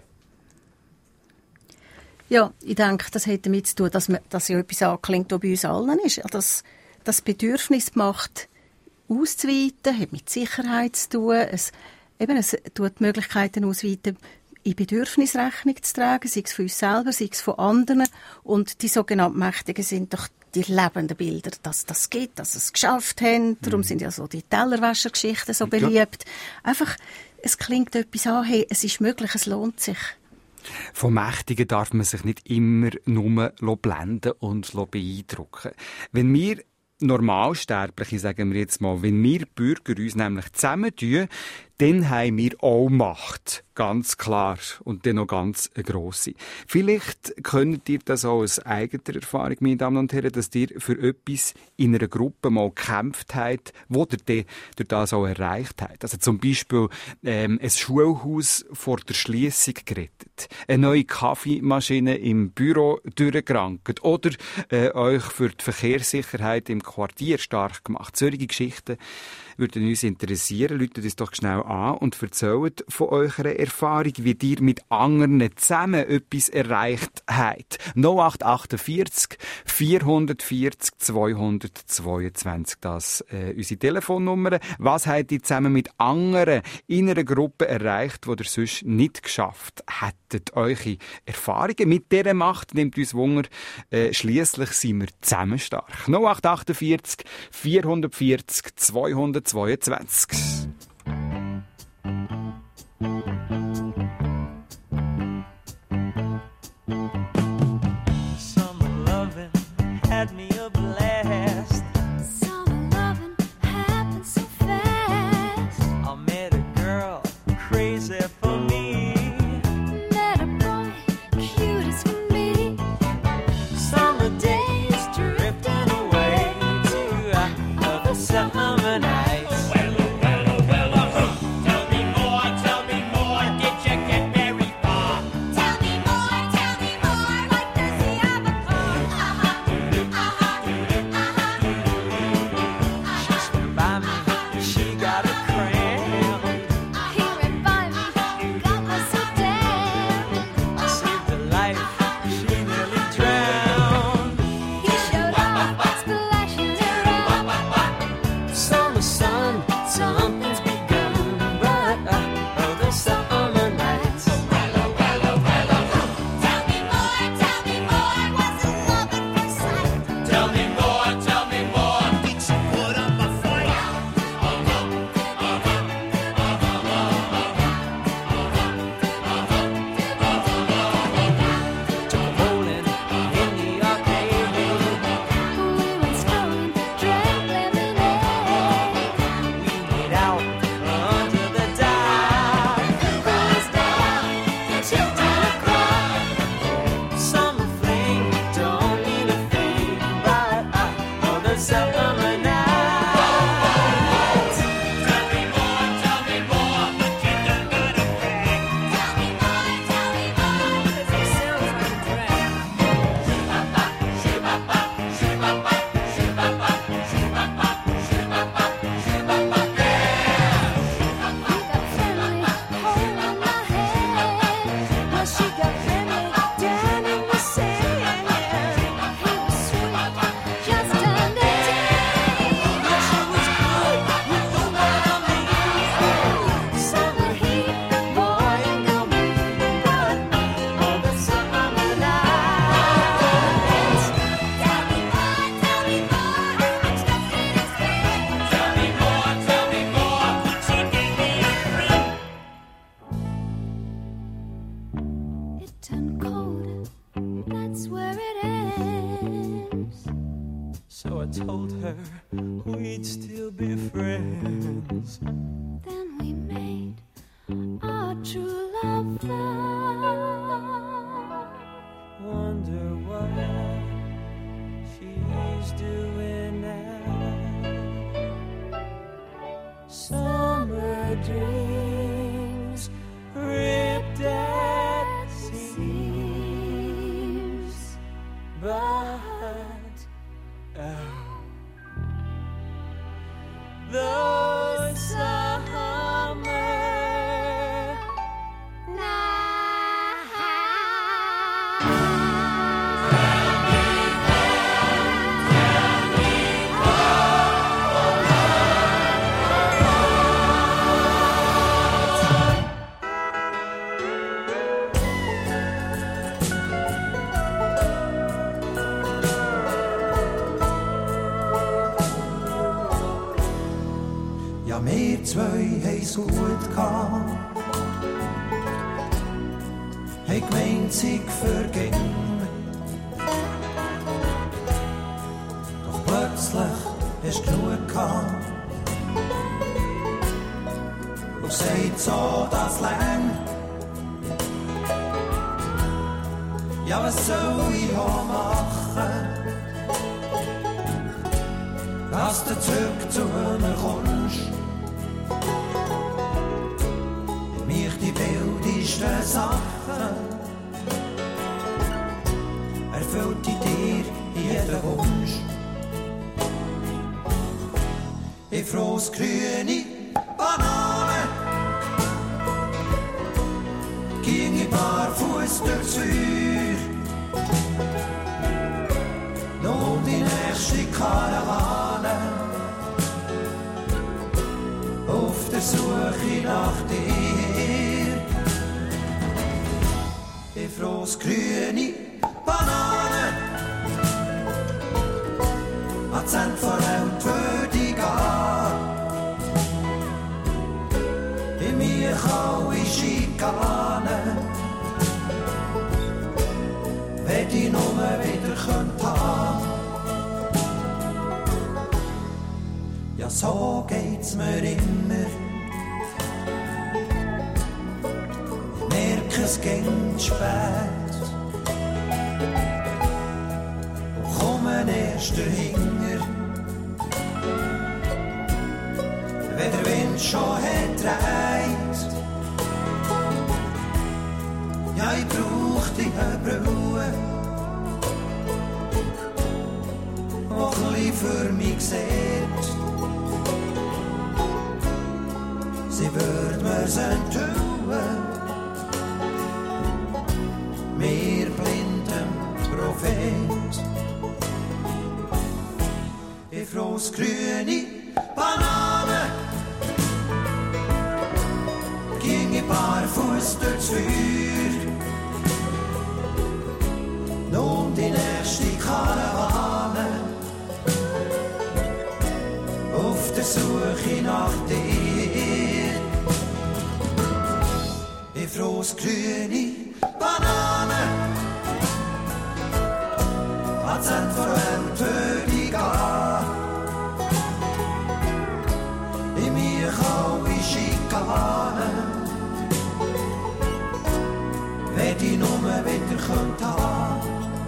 Ja, ich denke, das hat damit zu tun, dass ja etwas anklingt, was bei uns allen ist. Das Bedürfnis, die Macht auszuweiten, hat mit Sicherheit zu tun. Es tut die Möglichkeiten ausweiten, in Bedürfnisrechnung zu tragen, sei es von uns selber, sei es von anderen. Und die sogenannten Mächtigen sind doch die lebenden Bilder, dass das geht, dass sie es geschafft haben. Darum sind ja so die Tellerwäschergeschichten so beliebt. Einfach, es klingt etwas an, hey, es ist möglich, es lohnt sich. Von Mächtigen darf man sich nicht immer nur blenden und beeindrucken. Wenn wir Normalsterbliche, sagen wir jetzt mal, wenn wir Bürger uns nämlich zusammentun, dann haben wir auch Macht. Ganz klar. Und dann noch ganz eine grosse. Vielleicht könnt ihr das auch aus eigener Erfahrung, meine Damen und Herren, dass ihr für etwas in einer Gruppe mal gekämpft habt, wo ihr dann durch das auch erreicht habt. Also zum Beispiel ein Schulhaus vor der Schliessung gerettet, eine neue Kaffeemaschine im Büro durchgerankt oder euch für die Verkehrssicherheit im Quartier stark gemacht. Solche Geschichten würden uns interessieren. Läutet uns doch schnell an und erzählt von eurer Erfahrung, wie ihr mit anderen zusammen etwas erreicht habt. 0848 440 222, das unsere Telefonnummer. Was habt ihr zusammen mit anderen in einer Gruppe erreicht, die ihr sonst nicht geschafft hättet? Eure Erfahrungen mit dieser Macht nimmt uns Wunder. Schliesslich sind wir zusammen stark. 0848 440 222. Summer loving had me a blast. Summer loving happened so fast. I met a girl crazy for me. Met a boy cute as can be. Summer days drifting away to other summer nights. Wonder what she's doing now. Summer dreams ripped at seams, but those summer ja, wir zwei haben's gut gehabt. Hey, gemeint, sich verging. Doch plötzlich hast du genug gehabt. Und sagt so, das lang. Ja, was soll ich auch machen? Dass du zurück zu mir kommst. Mich die wildesten Sachen erfüllt in dir jeden Wunsch. Ich froh's grüne Banane, ging ich barfuß durchs Feuer. Nun die nächste Karawane, auf der Suche nach dir. Ich froh's grüne Banane, ans Ende der Welt würde ich gehen. In mir kaue Schikane, wenn ich nur wieder haben. Ja, so geht's mir immer. Ich merke, es geht spät. Und komme erst dahinter, wenn der Wind schon hat dreht. Ja, ich brauch die Brille, die für mich sieht. Sie wird mir's enthüllen, mir blindem Prophet. Ich froh's grüne Banane, ging ich barfuß durchs Feuer. Nun die nächste Karawane, auf der Suche nach dir. Ich froh's grüne Banane, ans Ende der Welt würde ich gehen. In mir kaue Schikane, wenn ich nur wieder könnte haben.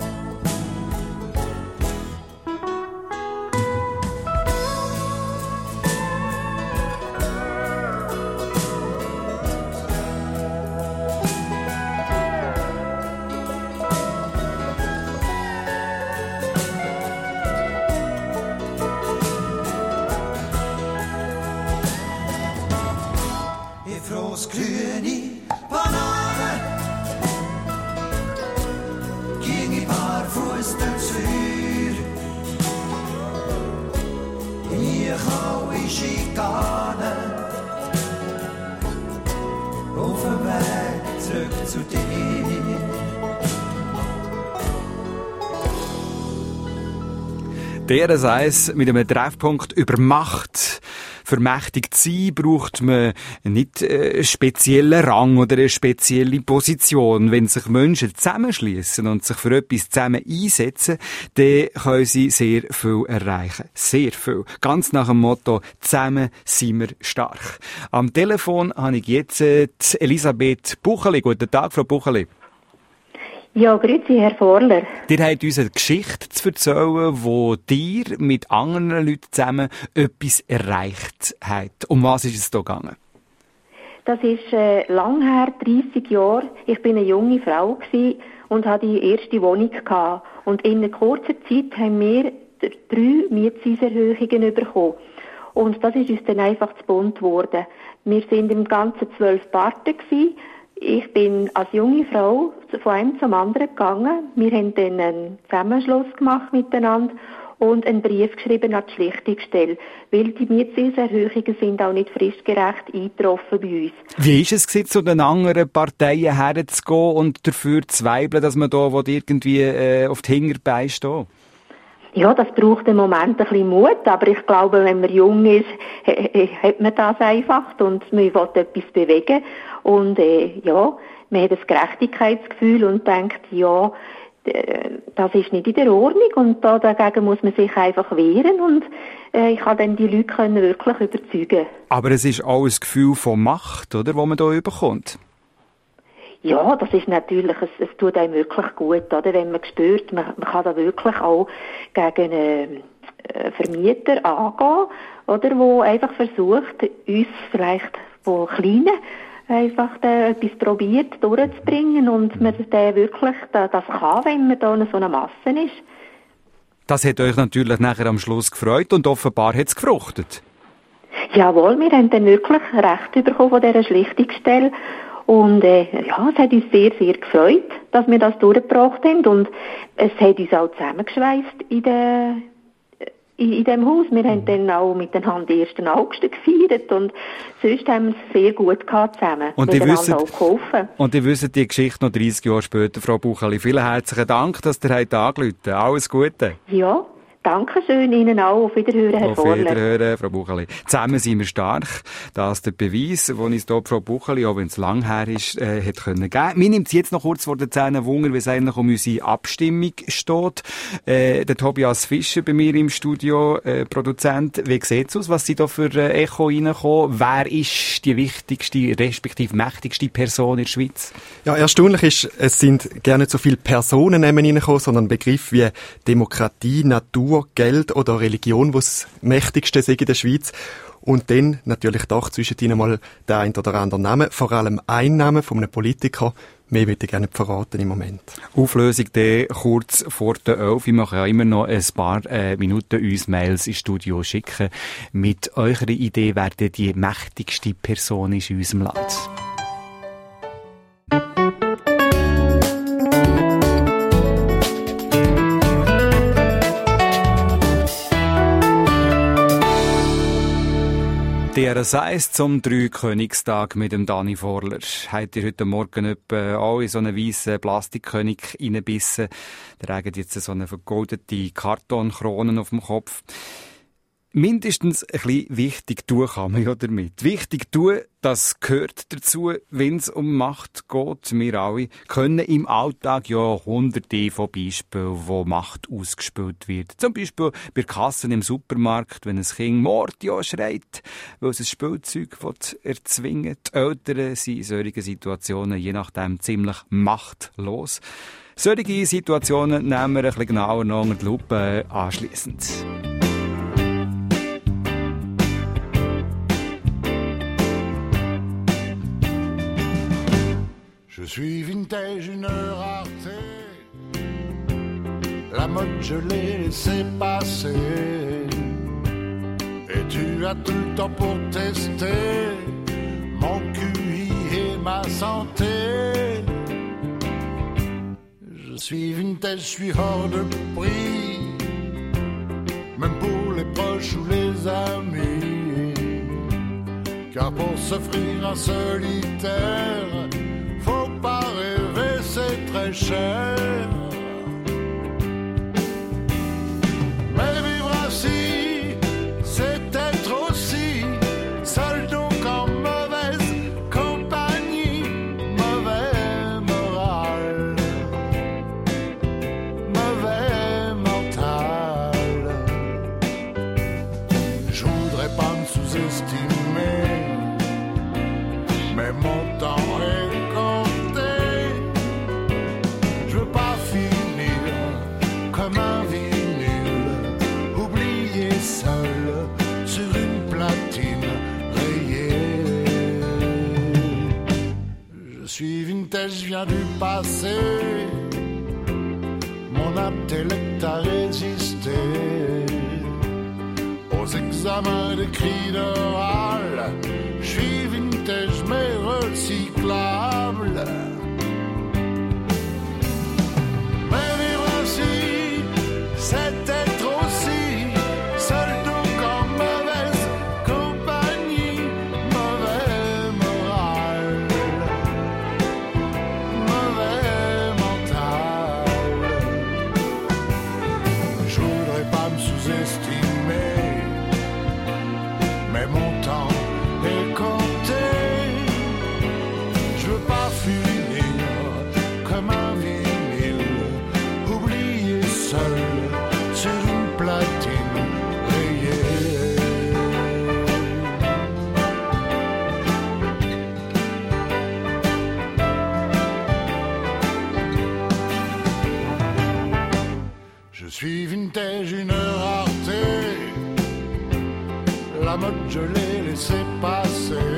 Froh's grüne Banane, ging ich barfuß durchs Feuer. Hier kaue Schikane, auf dem Weg zurück zu dir. DRS1 mit einem Treffpunkt über Macht. Für mächtig zu sein braucht man nicht einen speziellen Rang oder eine spezielle Position. Wenn sich Menschen zusammenschließen und sich für etwas zusammen einsetzen, dann können sie sehr viel erreichen. Sehr viel. Ganz nach dem Motto, zusammen sind wir stark. Am Telefon habe ich jetzt Elisabeth Bucheli. Guten Tag, Frau Bucheli. Ja, grüezi, Herr Vorler. Ihr habt uns eine Geschichte zu erzählen, wo ihr mit anderen Leuten zusammen etwas erreicht habt. Um was ist es hier gegangen? Das ist lang her, 30 Jahre. Ich bin eine junge Frau gewesen und hatte die erste Wohnung gehabt. Und in einer kurzen Zeit haben wir 3 Mietzeiserhöhungen bekommen. Und das ist uns dann einfach zu bunt geworden. Wir sind im Ganzen 12 Parten gewesen. Ich bin als junge Frau von einem zum anderen gegangen. Wir haben dann einen Zusammenschluss gemacht miteinander und einen Brief geschrieben an die Schlichtungsstelle, weil die Mietzeinserhöhungen sind auch nicht fristgerecht eingetroffen bei uns. Wie ist es gewesen, zu den anderen Parteien herzugehen und dafür zu zweifeln, dass man da irgendwie auf die Hinterbeine steht? Ja, das braucht einen Moment ein bisschen Mut, aber ich glaube, wenn man jung ist, hat man das einfach und man will etwas bewegen und ja, man hat ein Gerechtigkeitsgefühl und denkt, ja, das ist nicht in der Ordnung und dagegen muss man sich einfach wehren und ich kann dann die Leute wirklich überzeugen. Aber es ist auch ein Gefühl von Macht, oder, das man hier bekommt? Ja, das ist natürlich, es tut einem wirklich gut, oder? Wenn man spürt, man kann da wirklich auch gegen einen Vermieter angehen, oder? Wo einfach versucht, uns vielleicht, wo Kleine, einfach etwas probiert durchzubringen und man den wirklich das kann, wenn man da in so einer Masse ist. Das hat euch natürlich nachher am Schluss gefreut und offenbar hat es gefruchtet. Jawohl, wir haben dann wirklich Recht bekommen von dieser Schlichtungsstelle. Und ja, es hat uns sehr, sehr gefreut, dass wir das durchgebracht haben. Und es hat uns auch zusammengeschweißt in dem Haus. Wir haben dann auch miteinander den 1. August gefeiert. Und sonst haben wir es sehr gut gehabt zusammen. Und ihr wisst die Geschichte noch 30 Jahre später, Frau Bucheli. Vielen herzlichen Dank, dass ihr heute angerufen habt. Alles Gute. Ja. Dankeschön Ihnen auch. Auf Wiederhören, Herr Vorler. Auf Wiederhören, Frau Bucheli. Zusammen sind wir stark. Das ist der Beweis, den uns hier Frau Bucheli, auch wenn es lang her ist, hat können geben. Mir nimmt es jetzt noch kurz vor den Zähnen Wunder, wie es eigentlich um unsere Abstimmung steht. Der Tobias Fischer bei mir im Studio, Produzent. Wie sieht es aus? Was sind da für Echo reingekommen? Wer ist die wichtigste, respektive mächtigste Person in der Schweiz? Ja, erstaunlich ist, es sind gar nicht so viele Personen reingekommen, sondern Begriffe wie Demokratie, Natur, Geld oder Religion, die das mächtigste sind in der Schweiz. Und dann natürlich doch zwischen ihnen mal der ein oder andere Name, vor allem ein Name von einem Politiker. Mehr würde ich gerne nicht verraten im Moment. Auflösung dann kurz vor der 11. Wir machen ja immer noch ein paar Minuten uns Mails ins Studio schicken. Mit eurer Idee, wer die mächtigste Person ist in unserem Land. DRS 1 zum 3 Königstag mit dem Dani Vorler. Habt ihr heute Morgen auch in so einen weißen Plastikkönig reingebissen? Der trägt jetzt so eine vergoldete Kartonkrone auf dem Kopf. Mindestens ein bisschen wichtig tun kann man ja damit. Wichtig tun, das gehört dazu, wenn es um Macht geht. Wir alle können im Alltag ja hunderte von Beispielen, wo Macht ausgespielt wird. Zum Beispiel bei Kassen im Supermarkt, wenn ein Kind Mord ja schreit, weil es ein Spielzeug erzwingen will. Die Eltern sind in solchen Situationen je nachdem ziemlich machtlos. Solche Situationen nehmen wir ein bisschen genauer noch unter die Lupe anschliessend. Je suis vintage, une rareté. La mode, je l'ai laissé passer. Et tu as tout le temps pour tester mon QI et ma santé. Je suis vintage, je suis hors de prix. Même pour les proches ou les amis. Car pour s'offrir un solitaire, faut pas rêver, c'est très cher. Mais vivre ainsi, c'est être aussi vintage vient du passé. Mon intellect a résisté aux examens d'écrit d'oral. Je suis vintage mais recyclable. Mais vivre ainsi, c'est être aussi seul donc en mauvaise compagnie, mauvais moral, mauvais mental. Je voudrais pas me sous-estimer, mais mon temps est compté. Je veux pas finir comme un vinyle, oublié seul sur une platine rayée. Je suis vintage, une rareté. La mode je l'ai laissé passer.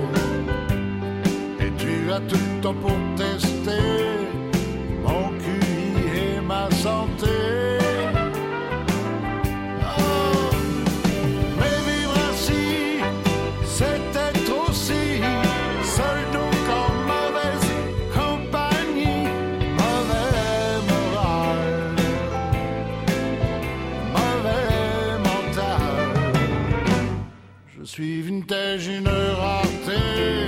Et tu as tout le temps pour tester mon QI et ma santé. Oh, mais vivre ainsi, c'est être aussi seul donc en mauvaise compagnie, mauvais moral, mauvais mental. Je suis vintage, une rareté.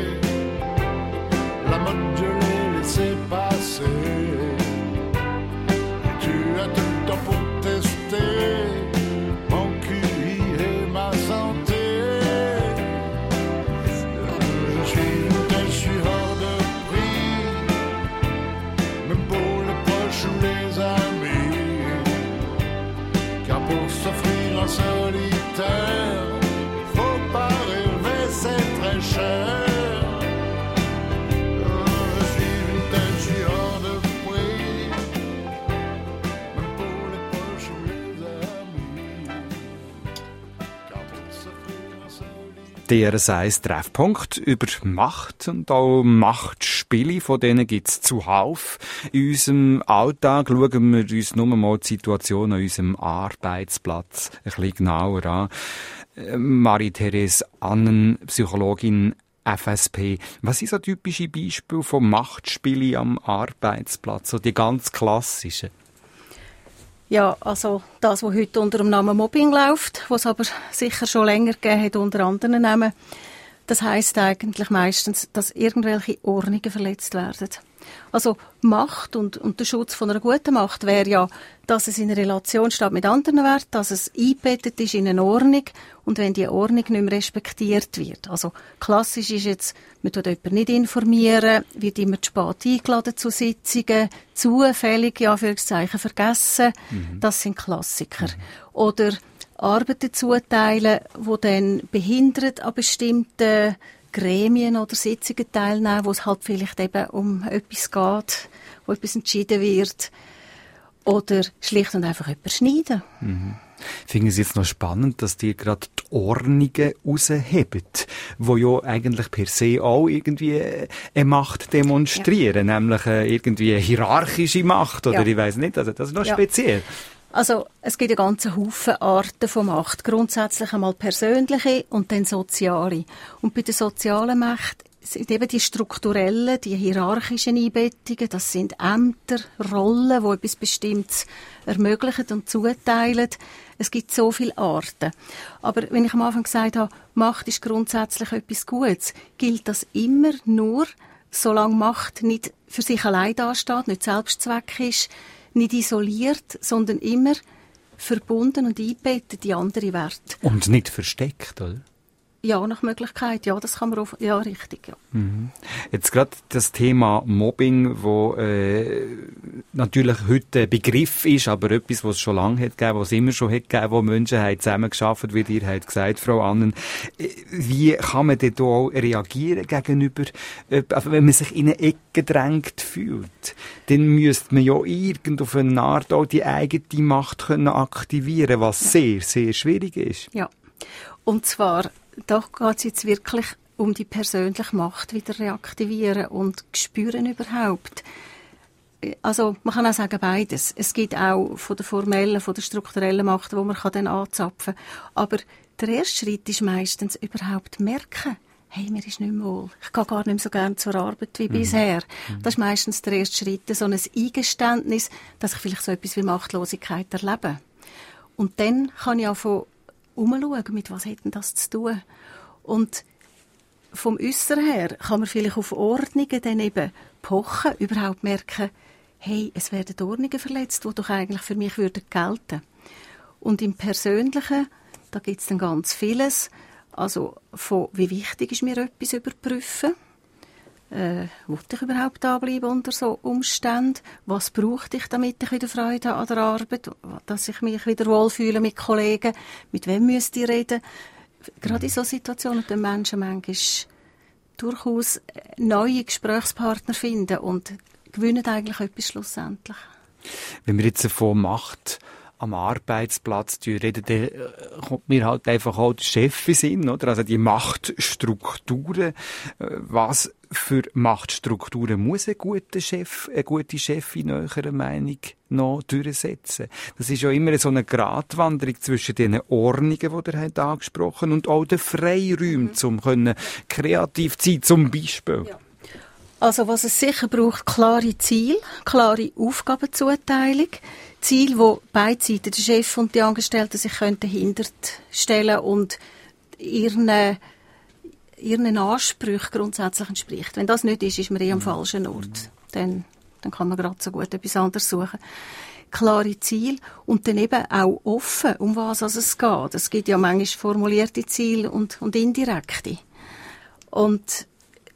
La mode je l'ai laissé passer. Et tu as tout le temps pour tester mon QI et ma santé. Je suis vintage, je suis hors de prix, même pour les proches ou les amis. Car pour s'offrir un solitaire, faut pas rêver, c'est très cher. Je suis vintage, je suis hors de prix, même pour les proches ou les amis. Car pour s'offrir un solitaire. DRS1 Treffpunkt über Macht und auch Machtspiele, von denen gibt es zuhauf. In unserem Alltag schauen wir uns nur mal die Situation an unserem Arbeitsplatz ein bisschen genauer an. Marie-Therese Annen, Psychologin FSP. Was sind so typische Beispiele von Machtspielen am Arbeitsplatz, so die ganz klassischen? Ja, also das, was heute unter dem Namen Mobbing läuft, was es aber sicher schon länger gegeben hat unter anderen Namen, das heisst eigentlich meistens, dass irgendwelche Ordnungen verletzt werden. Also Macht und der Schutz von einer guten Macht wäre ja, dass es in Relation steht mit anderen Werten, dass es eingebettet ist in eine Ordnung und wenn die Ordnung nicht mehr respektiert wird. Also klassisch ist jetzt, man tut jemanden nicht informieren, wird immer zu spät eingeladen zu Sitzungen, zufällig, ja, Anführungszeichen, vergessen. Das sind Klassiker. Oder Arbeiten zuteilen, die dann behindert an bestimmten Gremien oder Sitzungen teilnehmen, wo es halt vielleicht eben um etwas geht, wo etwas entschieden wird. Oder schlicht und einfach jemanden schneiden. Ich finde es jetzt noch spannend, dass die gerade die Ordnungen rausheben, die ja eigentlich per se auch irgendwie eine Macht demonstrieren, nämlich irgendwie eine hierarchische Macht, oder ich weiss nicht, also das ist noch speziell. Also es gibt ja ganze Haufen Arten von Macht. Grundsätzlich einmal persönliche und dann soziale. Und bei der sozialen Macht sind eben die strukturellen, die hierarchischen Einbettungen, das sind Ämter, Rollen, die etwas Bestimmtes ermöglichen und zuteilen. Es gibt so viele Arten. Aber wenn ich am Anfang gesagt habe, Macht ist grundsätzlich etwas Gutes, gilt das immer nur, solange Macht nicht für sich allein dasteht, nicht Selbstzweck ist, nicht isoliert, sondern immer verbunden und eingebettet in andere Werte. Und nicht versteckt, oder? Ja, nach Möglichkeit, ja, das kann man auch, ja, richtig, ja. Jetzt gerade das Thema Mobbing, wo natürlich heute ein Begriff ist, aber etwas, was es schon lange hat gegeben, was es immer schon hat gegeben, wo Menschen haben zusammengearbeitet, wie ihr habt gesagt, Frau Annen. Wie kann man denn da auch reagieren gegenüber, wenn man sich in eine Ecke gedrängt fühlt? Dann müsste man ja auf eine Art auch die eigene Macht können aktivieren, was sehr, sehr schwierig ist. Ja, und zwar da geht es jetzt wirklich um die persönliche Macht wieder reaktivieren und spüren überhaupt. Also man kann auch sagen beides. Es gibt auch von der formellen, von der strukturellen Macht, wo man dann anzapfen kann. Aber der erste Schritt ist meistens überhaupt merken, hey, mir ist nicht mehr wohl. Ich gehe gar nicht mehr so gerne zur Arbeit wie bisher. Das ist meistens der erste Schritt, so ein Eingeständnis, dass ich vielleicht so etwas wie Machtlosigkeit erlebe. Und dann kann ich auch umschauen, mit was hat denn das zu tun. Und vom Äußeren her kann man vielleicht auf Ordnungen dann eben pochen, überhaupt merken, hey, es werden Ordnungen verletzt, die doch eigentlich für mich gelten würden. Und im Persönlichen, da gibt es dann ganz vieles. Also von wie wichtig ist mir etwas überprüfen? Wollte ich überhaupt da bleiben unter so Umständen? Was brauchte ich, damit ich wieder Freude habe an der Arbeit? Dass ich mich wieder wohlfühle mit Kollegen? Mit wem müsste ich reden? Gerade in solchen Situationen den Menschen manchmal durchaus neue Gesprächspartner finden und gewinnen eigentlich etwas schlussendlich. Wenn wir jetzt von Macht am Arbeitsplatz reden, dann kommt mir halt einfach auch der Chef in Sinn, oder? Also die Machtstrukturen. Was für Machtstrukturen muss ein guter Chef, eine gute Chefin eurer Meinung noch durchsetzen? Das ist ja immer so eine Gratwanderung zwischen den Ordnungen, die ihr habt angesprochen, und auch den Freiräumen, um kreativ zu sein, zum Beispiel. Ja. Also was es sicher braucht, klare Ziele, klare Aufgabenzuteilung, Ziele, wo beide Seiten, der Chef und die Angestellten, sich dahinter stellen und ihren Ansprüchen grundsätzlich entspricht. Wenn das nicht ist, ist man am falschen Ort. Dann kann man gerade so gut etwas anderes suchen. Klare Ziele und dann eben auch offen, um was es geht. Es gibt ja manchmal formulierte Ziele und indirekte. Und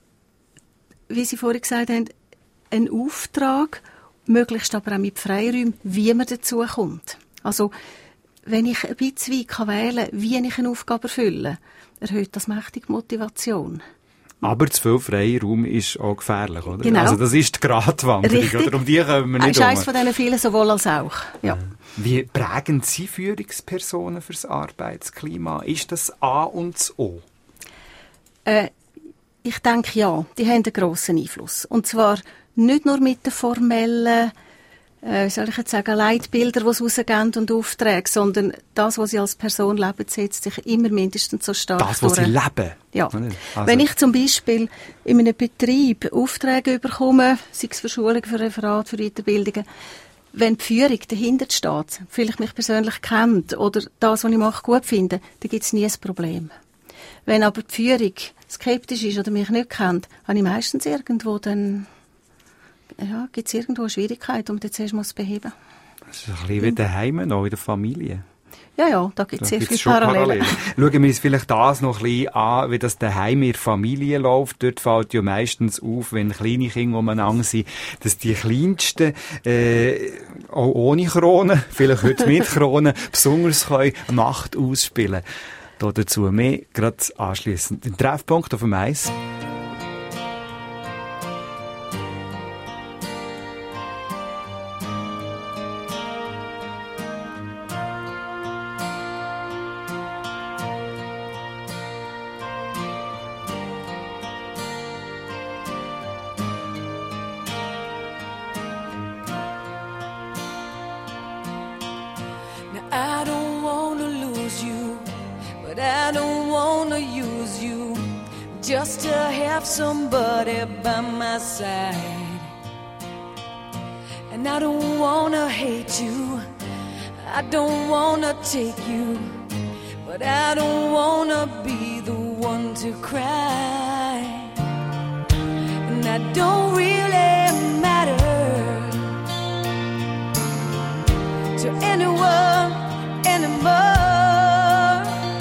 wie Sie vorhin gesagt haben, ein Auftrag, möglichst aber auch mit Freiräumen, wie man dazu kommt. Also, wenn ich ein bisschen weit wählen kann, wie ich eine Aufgabe erfülle, erhöht das mächtig Motivation. Aber zu viel Freiraum ist auch gefährlich, oder? Genau. Also das ist die Gratwanderung, oder? Um die kommen wir nicht ist eines von diesen vielen, sowohl als auch. Ja. Wie prägen Sie Führungspersonen fürs Arbeitsklima? Ist das A und das O? Ich denke, ja, die haben einen grossen Einfluss. Und zwar nicht nur mit den formellen, soll ich jetzt sagen, Leitbilder, die sie rausgeben und Aufträge, sondern das, was sie als Person leben, setzt sich immer mindestens so stark durch. Das, was sie leben? Ja. Also, wenn ich zum Beispiel in einem Betrieb Aufträge bekomme, sei es für Schulungen, für Referate, für Weiterbildungen, wenn die Führung dahinter steht, vielleicht mich persönlich kennt oder das, was ich mache, gut finde, dann gibt es nie ein Problem. Wenn aber die Führung skeptisch ist oder mich nicht kennt, habe ich meistens irgendwo dann, ja, gibt es irgendwo eine Schwierigkeit, um das zuerst mal zu beheben. Das ist ein bisschen wie daheim noch, in der Familie. Ja, da gibt es sehr viele Parallelen. Schauen wir uns vielleicht das noch ein bisschen an, wie das daheim in der Familie läuft. Dort fällt ja meistens auf, wenn kleine Kinder umeinander sind, dass die Kleinsten, auch ohne Krone, vielleicht heute mit Krone, besonders können Macht ausspielen. Dazu mehr, gerade anschliessend. Im Treffpunkt auf dem Eis. I don't wanna lose you, but I don't wanna use you just to have somebody by my side. And I don't wanna hate you, I don't wanna take you, but I don't wanna be the one to cry. And I don't really matter to anyone anymore.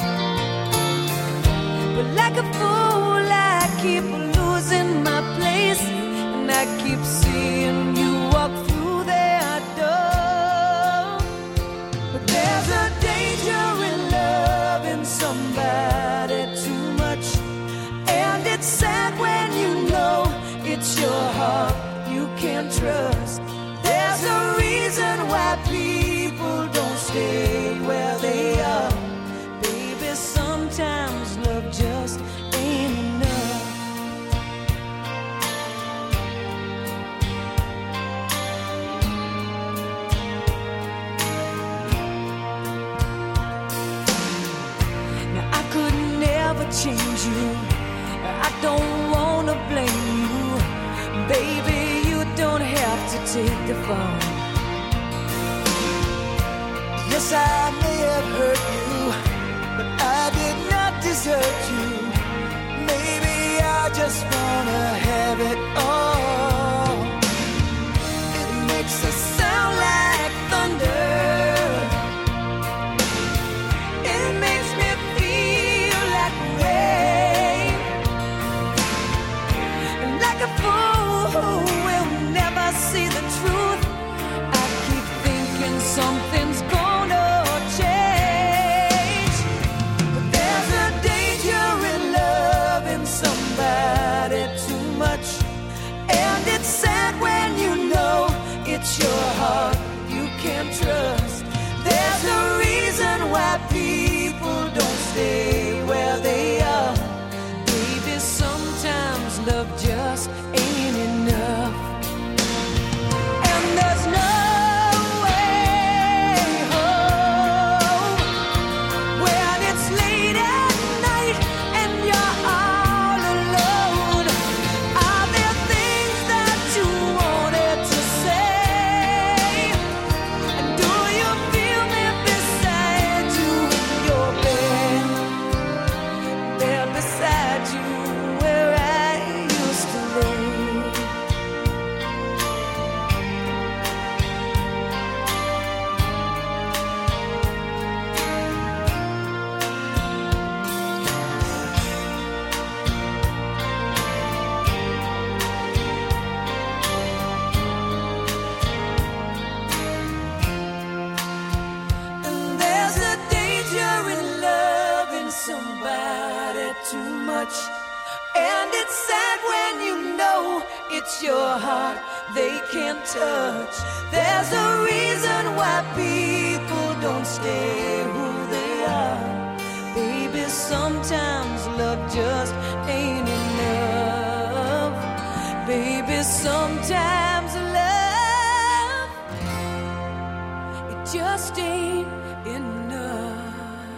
But like a fool I keep losing my place, and I keep seeing you walk through their door. But there's a danger in loving somebody too much, and it's sad when you know it's your heart you can't trust. There's a reason why people don't stay where they are. Baby, sometimes love just ain't enough. move on. Yes, I may have hurt you, but I did not desert you. Maybe I just wanna have it all. It makes us sound like thunder. It makes me feel like rain, like a fool who will never see the truth. I keep thinking something's gonna change, but there's a danger in loving somebody too much, and it's sad when you know it's your heart you can't trust. There's a reason why people don't stay where they are. Maybe sometimes love just ain't enough, and there's no way home when it's late at night and you're all alone. Are there things that you wanted to say? And do you feel me beside you in your bed? There beside you where I used to lay. And there's a danger in loving somebody too much, and it's sad when you know it's your heart they can't touch. There's a reason why people don't stay who they are. Baby, sometimes love just ain't enough. Baby, sometimes love, it just ain't enough.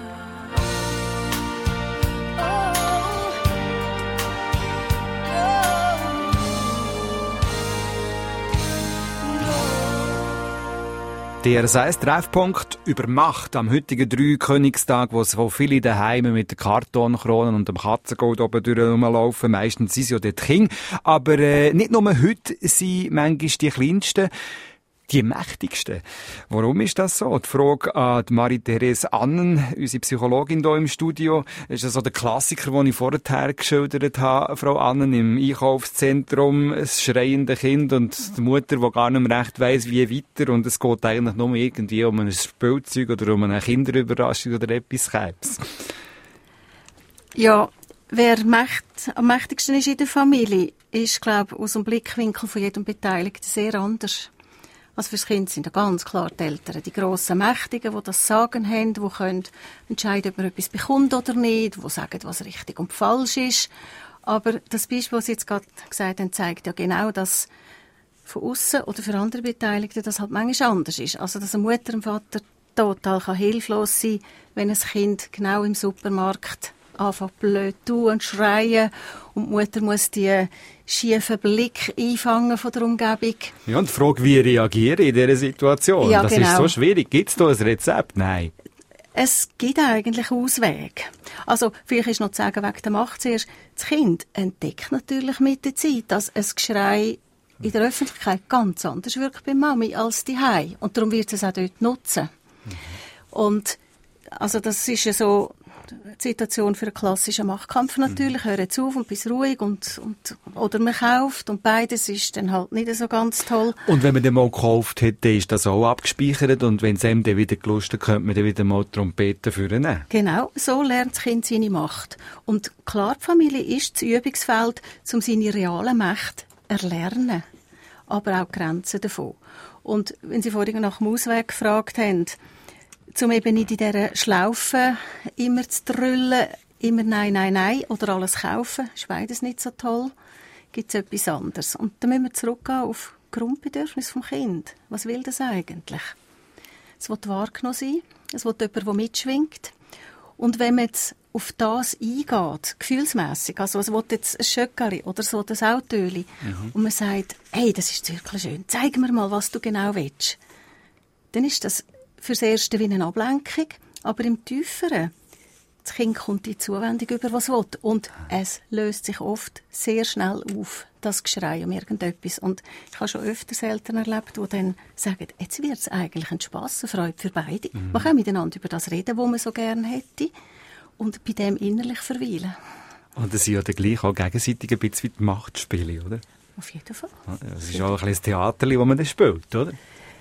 Der Treffpunkt über Macht am heutigen Dreikönigstag, wo so viele daheim mit der Kartonkronen und dem Katzengold oben durch rumlaufen. Meistens sind sie ja dort Kinder. Aber nicht nur heute sind manchmal die Kleinsten die Mächtigsten. Warum ist das so? Die Frage an Marie-Therese Annen, unsere Psychologin hier im Studio. Ist das so der Klassiker, den ich vorher geschildert habe, Frau Annen, im Einkaufszentrum, das schreiende Kind und die Mutter, die gar nicht mehr recht weiss, wie weiter, und es geht eigentlich nur irgendwie um ein Spielzeug oder um eine Kinderüberraschung oder etwas Käbs. Ja, wer am mächtigsten ist in der Familie, ist, glaube ich, aus dem Blickwinkel von jedem Beteiligten sehr anders. Also für das Kind sind ja ganz klar die Eltern, die grossen Mächtigen, die das Sagen haben, die können entscheiden, ob man etwas bekommt oder nicht, die sagen, was richtig und falsch ist. Aber das Beispiel, was Sie jetzt gerade gesagt haben, zeigt ja genau, dass von außen oder für andere Beteiligte das halt manchmal anders ist. Also dass eine Mutter und Vater total hilflos sein kann, wenn ein Kind genau im Supermarkt anfängt blöd zu tun und schreien, und die Mutter muss die schiefen Blick einfangen von der Umgebung. Ja, und die Frage, wie reagieren in dieser Situation? Ja, das genau. ist so schwierig. Gibt es da ein Rezept? Nein. Es gibt eigentlich Auswege. Also, vielleicht ist noch zu sagen, wegen der Macht zuerst, das Kind entdeckt natürlich mit der Zeit, dass ein Geschrei in der Öffentlichkeit ganz anders wirkt bei Mami als daheim. Und darum wird es auch dort nutzen. Und also das ist ja so die Situation für einen klassischen Machtkampf natürlich. Hör jetzt auf und bist ruhig oder man kauft, und beides ist dann halt nicht so ganz toll. Und wenn man den mal gekauft hat, dann ist das auch abgespeichert, und wenn es einem dann wieder gelustet, könnte man dann wieder mal Trompeten führen. Genau, so lernt das Kind seine Macht. Und klar, die Familie ist das Übungsfeld, um seine reale Macht zu erlernen, aber auch Grenzen davon. Und wenn Sie vorhin nach dem Ausweg gefragt haben, um eben nicht in dieser Schlaufe immer zu drüllen, immer nein, nein, nein, oder alles kaufen, ist beides nicht so toll, gibt es etwas anderes. Und dann müssen wir zurückgehen auf Grundbedürfnisse vom Kind. Was will das eigentlich? Es will wahrgenommen sein, es will jemand, der mitschwingt. Und wenn man jetzt auf das eingeht, gefühlsmässig, also was will jetzt ein Schöckeli oder so, das Autöli, und man sagt, hey, das ist wirklich schön, zeig mir mal, was du genau willst, dann ist das fürs Erste wie eine Ablenkung, aber im Tieferen, das Kind kommt die Zuwendung über, was es will. Und es löst sich oft sehr schnell auf, das Geschrei um irgendetwas. Und ich habe schon öfters Eltern erlebt, die dann sagen, jetzt wird es eigentlich ein Spass, eine Freude für beide. Man kann miteinander über das reden, was man so gerne hätte, und bei dem innerlich verweilen. Und das sind ja dann gleich auch gegenseitig ein bisschen wie die Machtspiele, oder? Auf jeden Fall. Es ist auch ein bisschen Theater, das man dann spielt, oder?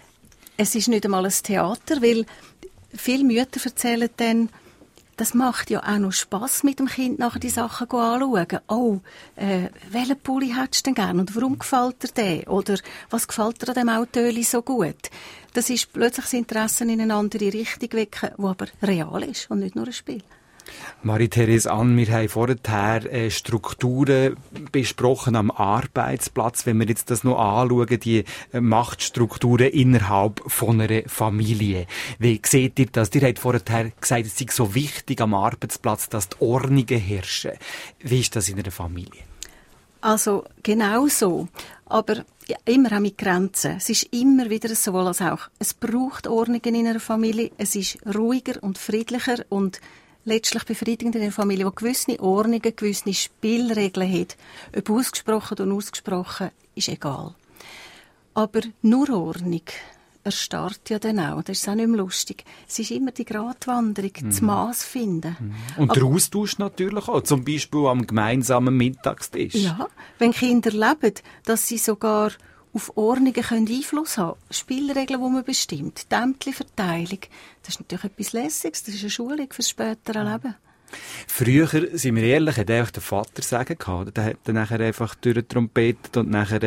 Es ist nicht einmal ein Theater, weil viele Mütter erzählen dann, das macht ja auch noch Spass, mit dem Kind nachher die Sachen anzuschauen. Oh, welchen Pulli hättest du denn gerne und warum gefällt dir der? Oder was gefällt dir an dem Autöli so gut? Das ist plötzlich das Interesse in eine andere Richtung wecken, die aber real ist und nicht nur ein Spiel. Marie-Therese Ann, wir haben vorher Strukturen besprochen am Arbeitsplatz. Wenn wir jetzt das noch anschauen, die Machtstrukturen innerhalb von einer Familie. Wie seht ihr das? Ihr habt vorher gesagt, es sei so wichtig am Arbeitsplatz, dass die Ordnungen herrschen. Wie ist das in einer Familie? Also genau so. Aber ja, immer auch mit Grenzen. Es ist immer wieder sowohl als auch. Es braucht Ordnungen in einer Familie. Es ist ruhiger und friedlicher und letztlich befriedigend in einer Familie, die gewisse Ordnungen, gewisse Spielregeln hat. Ob ausgesprochen oder unausgesprochen, ist egal. Aber nur Ordnung erstarrt ja dann auch. Das ist auch nicht mehr lustig. Es ist immer die Gratwanderung, das Maß finden. Und der Austausch natürlich auch, zum Beispiel am gemeinsamen Mittagstisch. Ja, wenn Kinder leben, dass sie sogar auf Ordnungen Einfluss haben können. Spielregeln, die man bestimmt. Die Ämterverteilung. Das ist natürlich etwas Lässiges. Das ist eine Schulung fürs spätere Leben. Früher, sind wir ehrlich, hat einfach der Vater sagen gehabt. Der hat dann nachher einfach durchgetrompetet und nachher,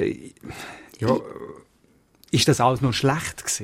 ist das alles noch schlecht gewesen?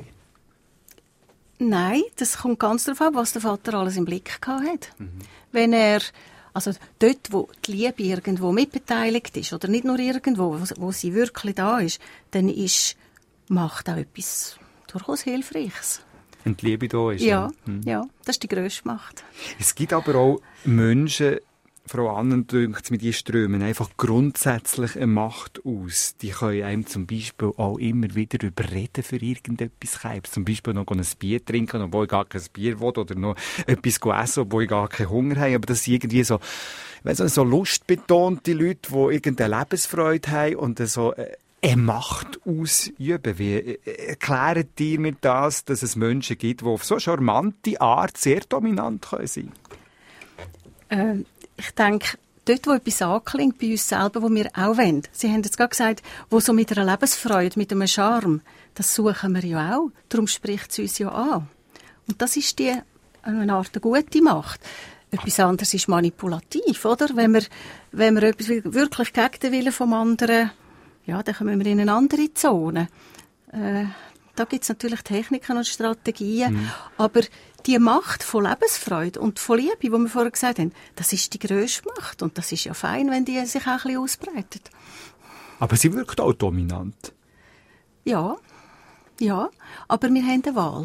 Nein, das kommt ganz darauf an, was der Vater alles im Blick gehabt hat. Wenn er, also dort, wo die Liebe irgendwo mitbeteiligt ist, oder nicht nur irgendwo, wo sie wirklich da ist, dann ist Macht auch etwas durchaus Hilfreiches. Und die Liebe da ist. Ja, das ist die grösste Macht. Es gibt aber auch Menschen, Frau Annen, mit die strömen einfach grundsätzlich eine Macht aus. Die können einem zum Beispiel auch immer wieder überreden für irgendetwas. Zum Beispiel noch ein Bier trinken, obwohl ich gar kein Bier will, oder noch etwas essen, obwohl ich gar keinen Hunger habe. Aber das sind irgendwie so lustbetonte Leute, die irgendeine Lebensfreude haben und so eine Macht ausüben. Wie erklärt ihr mir das, dass es Menschen gibt, die auf so charmante Art sehr dominant sein können? Ich denke, dort, wo etwas anklingt bei uns selber, wo wir auch wollen. Sie haben jetzt gerade gesagt, wo so mit einer Lebensfreude, mit einem Charme, das suchen wir ja auch. Darum spricht es uns ja an. Und das ist eine Art eine gute Macht. Etwas anderes ist manipulativ, oder? Wenn wir etwas wirklich gegen den Willen vom anderen, ja, dann kommen wir in eine andere Zone. Da gibt es natürlich Techniken und Strategien, aber die Macht von Lebensfreude und von Liebe, die wir vorher gesagt haben, das ist die grösste Macht. Und das ist ja fein, wenn die sich auch ein bisschen ausbreitet. Aber sie wirkt auch dominant. Ja, aber wir haben eine Wahl.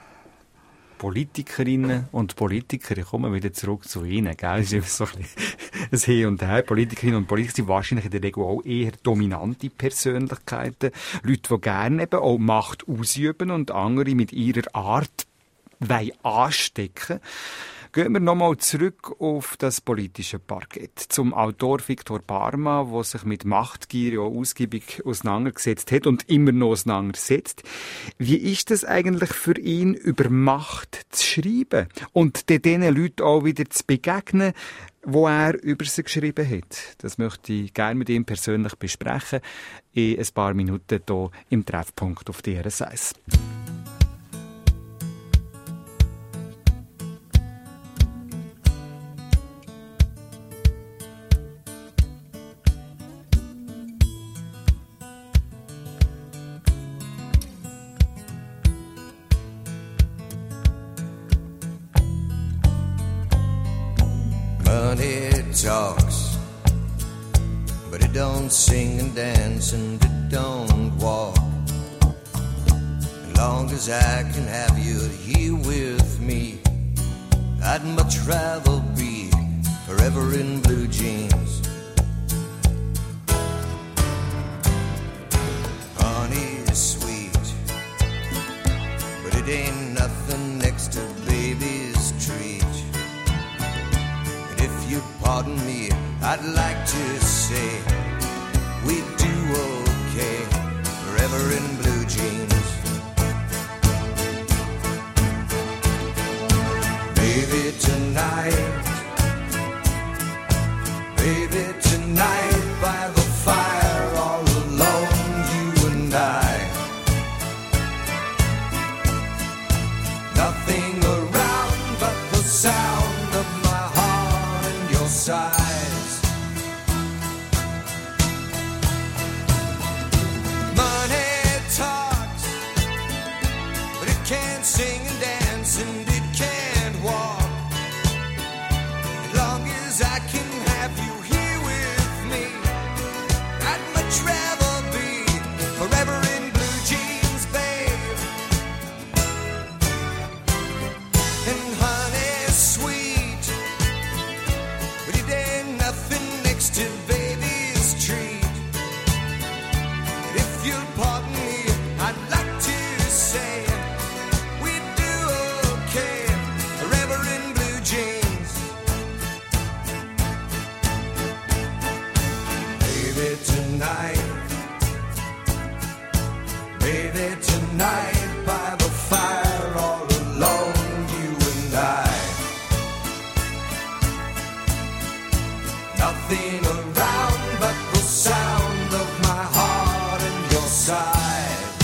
Politikerinnen und Politiker, ich komme wieder zurück zu Ihnen, gell? Es ist immer so ein Hin und Her. Politikerinnen und Politiker sind wahrscheinlich in der Regel auch eher dominante Persönlichkeiten. Leute, die gerne eben auch Macht ausüben und andere mit ihrer Art anstecken. Gehen wir nochmal zurück auf das politische Parkett. Zum Autor Viktor Barma, der sich mit Machtgier ja ausgiebig auseinandergesetzt hat und immer noch auseinandersetzt. Wie ist es eigentlich für ihn, über Macht zu schreiben und diesen Leuten auch wieder zu begegnen, wo er über sie geschrieben hat? Das möchte ich gerne mit ihm persönlich besprechen in ein paar Minuten hier im Treffpunkt auf DRS1. It talks, but it don't sing and dance and it don't walk. As long as I can have you here with me, I'd much rather be forever in blue jeans. Honey's sweet, but it ain't nothing next to baby's treat. And if you pardon me, I'd like to say we do okay, forever in blue jeans. Baby, tonight by the fire, all alone, you and I. Nothing around but the sound of my heart and your sighs. Money talks, but it can't sing and dance and it can't walk. As long as I can have you here with me, I'd much rather be forever in blue jeans, babe. And honey's sweet, but it ain't nothing next to baby's treat. And if you'll pardon me, I'd like to say we'd do okay, forever in blue jeans. Baby, tonight by the fire, all alone, you and I. Nothing around but the sound of my heart and your sighs.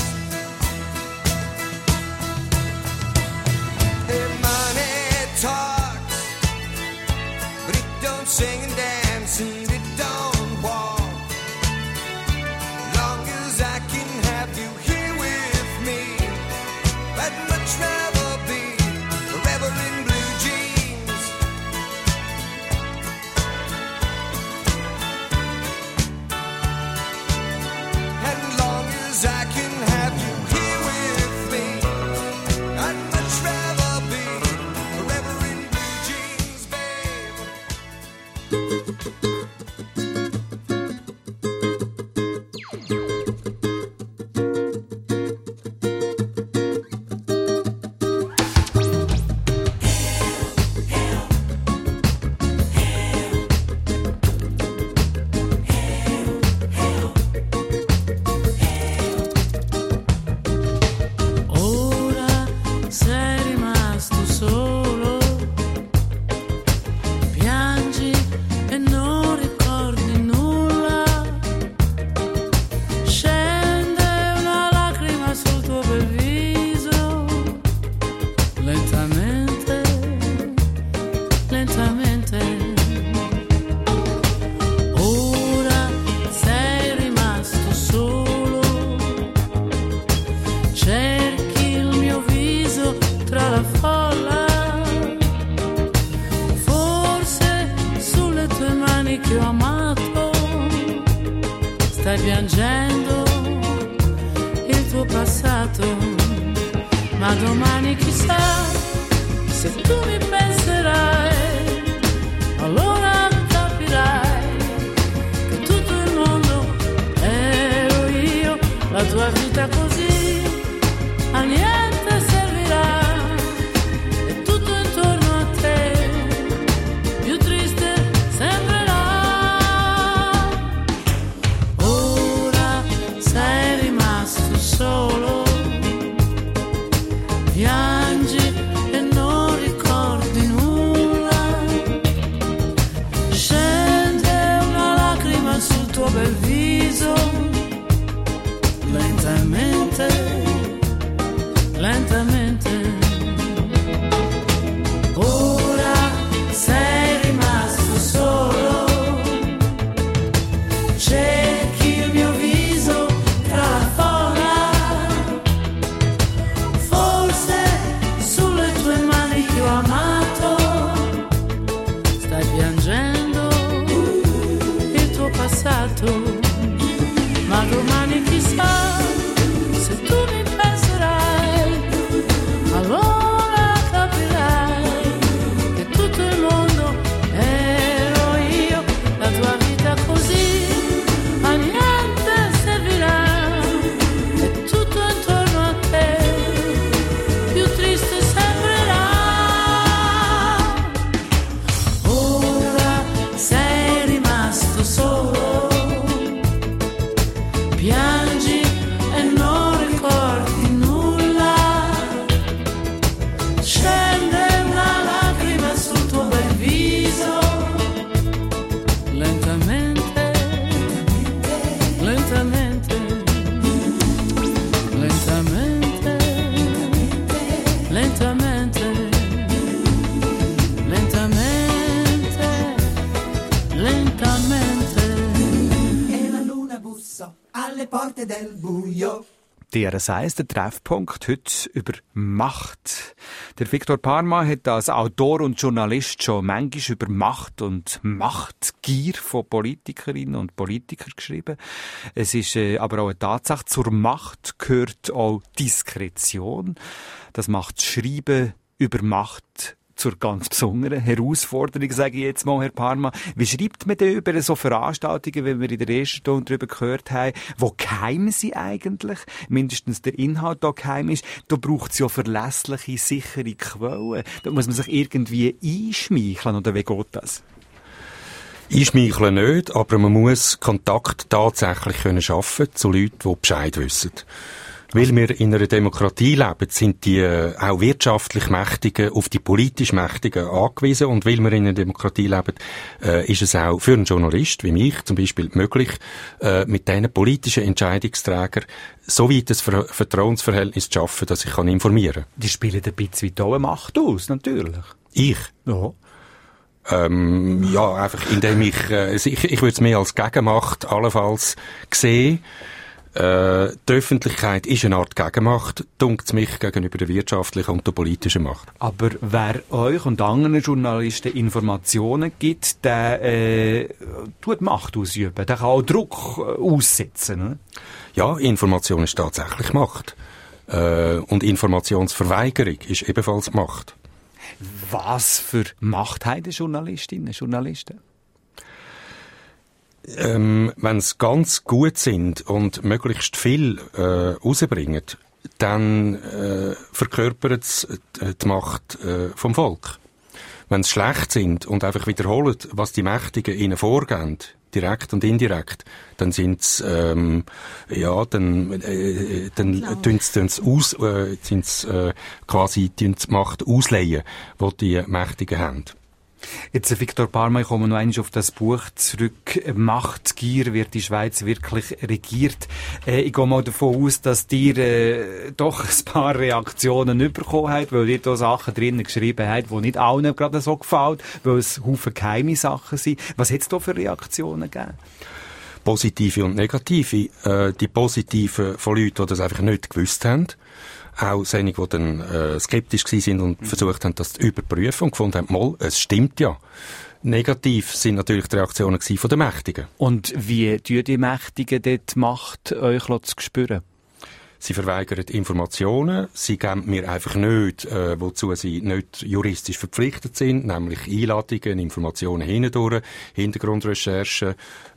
Hey, money talks, but it don't sing and dance and it don't walk. Long as I can have you here with me, I'd much rather be forever in blue jeans. And long as I can have you here with me, I'd much rather be forever in blue jeans, babe. Ora sei rimasto solo, piangi e non ricordi nulla, scende una lacrima sul tuo bel viso, lentamente, lentamente. Ora sei rimasto solo, cerchi il mio viso tra la folla, forse sulle tue mani che ho amato, stai piangendo il tuo passato, ma domani chissà se tu mi penserai, allora capirai che tutto il mondo ero io, la tua vita così a niente servirà, e tutto intorno a te più triste sembrerà. Ora sei rimasto solo, piangi e non ricordi nulla, scende una lacrima sul tuo bel viso, lentamente, lentamente. Ora sei rimasto solo, cerchi il mio viso tra la folla, forse sulle tue mani che ho amato, stai piangendo il tuo passato, ma domani chissà se tu mi penserai, allora capirai alle porte del buio. DRS1, der Treffpunkt, heute über Macht. Der Victor Parma hat als Autor und Journalist schon manchmal über Macht und Machtgier von Politikerinnen und Politikern geschrieben. Es ist aber auch eine Tatsache, zur Macht gehört auch Diskretion. Das macht das Schreiben über Macht zur ganz besonderen Herausforderung, sage ich jetzt mal, Herr Parma. Wie schreibt man denn über so Veranstaltungen, wie wir in der ersten Stunde darüber gehört haben, wo geheim sie eigentlich, mindestens der Inhalt da geheim ist, da braucht es ja verlässliche, sichere Quellen. Da muss man sich irgendwie einschmeicheln, oder wie geht das? Einschmeicheln nicht, aber man muss Kontakt tatsächlich schaffen zu Leuten, die Bescheid wissen. Weil wir in einer Demokratie leben, sind die auch wirtschaftlich Mächtigen auf die politisch Mächtigen angewiesen. Und weil wir in einer Demokratie leben, ist es auch für einen Journalist wie mich zum Beispiel möglich, mit diesen politischen Entscheidungsträgern so weit ein Vertrauensverhältnis zu schaffen, dass ich informieren kann. Die spielen ein bisschen wie Macht aus, natürlich. Ich? Ja. Ja, einfach indem ich würde es mehr als Gegenmacht allenfalls sehen. Die Öffentlichkeit ist eine Art Gegenmacht, dunkt mich, gegenüber der wirtschaftlichen und der politischen Macht. Aber wer euch und anderen Journalisten Informationen gibt, der tut Macht ausüben, der kann auch Druck aussetzen. Ne? Ja, Information ist tatsächlich Macht. Und Informationsverweigerung ist ebenfalls Macht. Was für Macht haben die Journalistinnen und Journalisten? Wenn sie ganz gut sind und möglichst viel rausbringen, dann verkörpert es die Macht vom Volk. Wenn sie schlecht sind und einfach wiederholen, was die Mächtigen ihnen vorgeben, direkt und indirekt, dann sind sie, quasi die Macht ausleihen, die die Mächtigen haben. Jetzt, Victor Parma, ich komme noch einmal auf das Buch zurück. Machtgier, wird die Schweiz wirklich regiert? Ich gehe mal davon aus, dass ihr doch ein paar Reaktionen bekommen habt, weil ihr da Sachen drinnen geschrieben habt, die nicht allen gerade so gefallen, weil es Haufen geheime Sachen sind. Was hat es da für Reaktionen gegeben? Positive und negative. Die positiven von Leuten, die das einfach nicht gewusst haben. Auch solche, die dann skeptisch waren und versucht haben, das zu überprüfen und gefunden haben, mal, es stimmt ja. Negativ sind natürlich die Reaktionen von den Mächtigen. Und wie tun die Mächtigen dort Macht euch zu spüren? Sie verweigern Informationen, sie geben mir einfach nicht, wozu sie nicht juristisch verpflichtet sind, nämlich Einladungen, Informationen hindurch, Hintergrundrecherchen.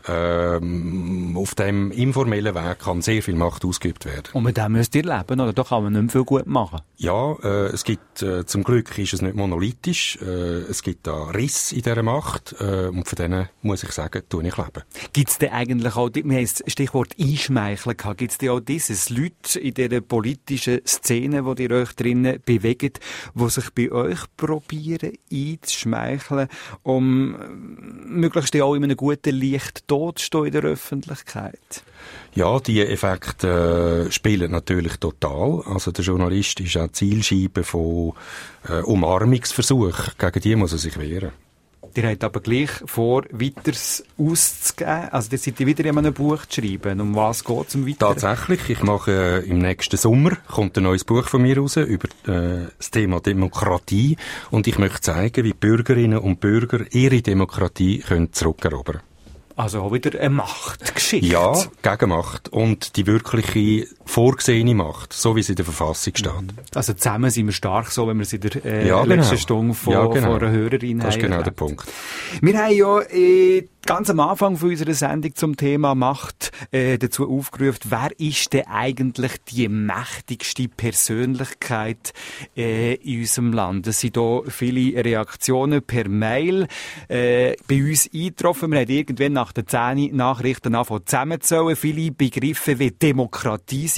Auf dem informellen Weg kann sehr viel Macht ausgeübt werden. Und mit dem müsst ihr leben, oder? Da kann man nicht mehr viel gut machen. Ja, es gibt, zum Glück ist es nicht monolithisch, es gibt da Risse in dieser Macht, und von denen, muss ich sagen, tue ich leben. Gibt es denn eigentlich auch, wir haben das Stichwort Einschmeicheln gehabt, gibt es denn auch dieses Leute in dieser politischen Szene, wo ihr euch drinnen bewegt, die sich bei euch probieren einzuschmeicheln, um möglichst auch in einem guten Licht dort zu stehen in der Öffentlichkeit? Ja, die Effekte spielen natürlich total. Also der Journalist ist auch Zielscheibe von Umarmungsversuchen. Gegen die muss er sich wehren. Ihr habt aber gleich vor, weiteres auszugeben. Also, ihr seid wieder in einem Buch zu schreiben. Um was geht es weiter? Tatsächlich. Ich mache im nächsten Sommer kommt ein neues Buch von mir raus über das Thema Demokratie. Und ich möchte zeigen, wie Bürgerinnen und Bürger ihre Demokratie können zurückerobern. Also auch wieder eine Machtgeschichte. Ja, Gegenmacht. Und die wirkliche vorgesehene Macht, so wie es in der Verfassung steht. Also zusammen sind wir stark, so wenn wir es in der letzten Stunde von einer Hörerin haben. Das ist genau der Punkt. Wir haben ja ganz am Anfang von unserer Sendung zum Thema Macht dazu aufgerufen, wer ist denn eigentlich die mächtigste Persönlichkeit in unserem Land? Es sind hier viele Reaktionen per Mail bei uns eingetroffen. Wir haben irgendwann nach den 10 Nachrichten angefangen zusammenzählen. Viele Begriffe wie Demokratie sind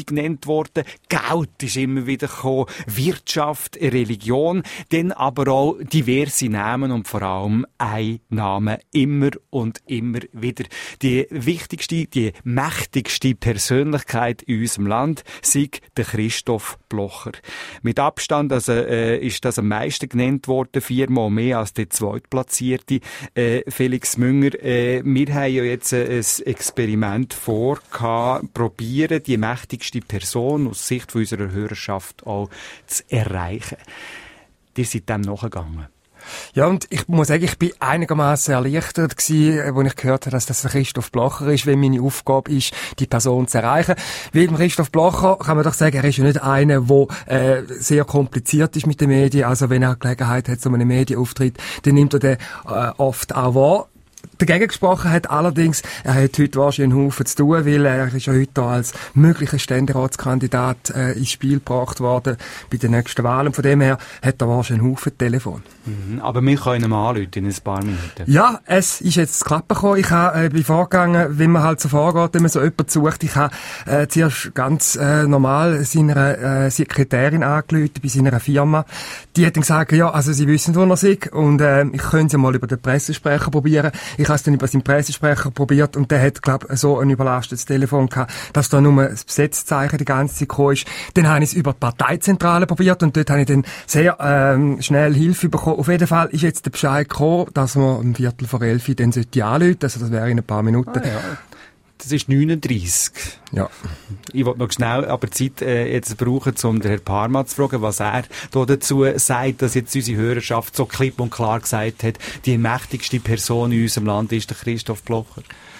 sind genannt worden, Geld ist immer wieder gekommen, Wirtschaft, Religion, dann aber auch diverse Namen und vor allem ein Name immer und immer wieder. Die wichtigste, die mächtigste Persönlichkeit in unserem Land sei der Christoph Blocher. Mit Abstand ist das am meisten genannt worden, 4-mal mehr als der zweitplatzierte Felix Münger. Wir haben ja jetzt ein Experiment probieren, die mächtigste Person aus Sicht von unserer Hörerschaft auch zu erreichen. Ihr seid dem nachgegangen. Ja, und ich muss sagen, ich bin einigermaßen erleichtert gewesen, als ich gehört habe, dass das Christoph Blocher ist, weil meine Aufgabe ist, die Person zu erreichen. Weil Christoph Blocher, kann man doch sagen, er ist ja nicht einer, der sehr kompliziert ist mit den Medien. Also wenn er Gelegenheit hat, so einen Medienauftritt, dann nimmt er den oft auch wahr. Dagegen gesprochen hat allerdings, er hat heute wahrscheinlich einen Haufen zu tun, weil er ist ja heute als möglicher Ständeratskandidat ins Spiel gebracht worden bei den nächsten Wahlen. Von dem her hat er wahrscheinlich einen Haufen Telefon. Aber wir können ihn anrufen in ein paar Minuten. Ja, es ist jetzt zu Klappen gekommen. Ich bin vorgegangen, wie man halt so vorgeht, wenn man so jemanden sucht. Ich habe zuerst ganz normal seiner Sekretärin angerufen bei seiner Firma. Die hat dann gesagt, ja, also sie wissen, wo er ist und ich könnte sie mal über den Pressesprecher probieren. Ich habe es dann über seinen Pressesprecher probiert und der hat, glaube ich, so ein überlastetes Telefon gehabt, dass da nur das Besetzzeichen die ganze Zeit gekommen ist. Dann habe ich es über die Parteizentrale probiert und dort habe ich dann sehr schnell Hilfe bekommen. Auf jeden Fall ist jetzt der Bescheid gekommen, dass wir um 11:15 dann anrufen. Also das wäre in ein paar Minuten. Ah, ja. Das ist 39. Ja. Ich wollte noch schnell aber Zeit jetzt brauchen, um den Herrn Parma zu fragen, was er da dazu sagt, dass jetzt unsere Hörerschaft so klipp und klar gesagt hat, die mächtigste Person in unserem Land ist der Christoph Blocher.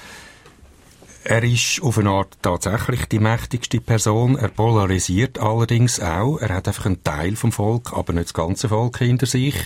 Er ist auf eine Art tatsächlich die mächtigste Person. Er polarisiert allerdings auch. Er hat einfach einen Teil vom Volk, aber nicht das ganze Volk hinter sich.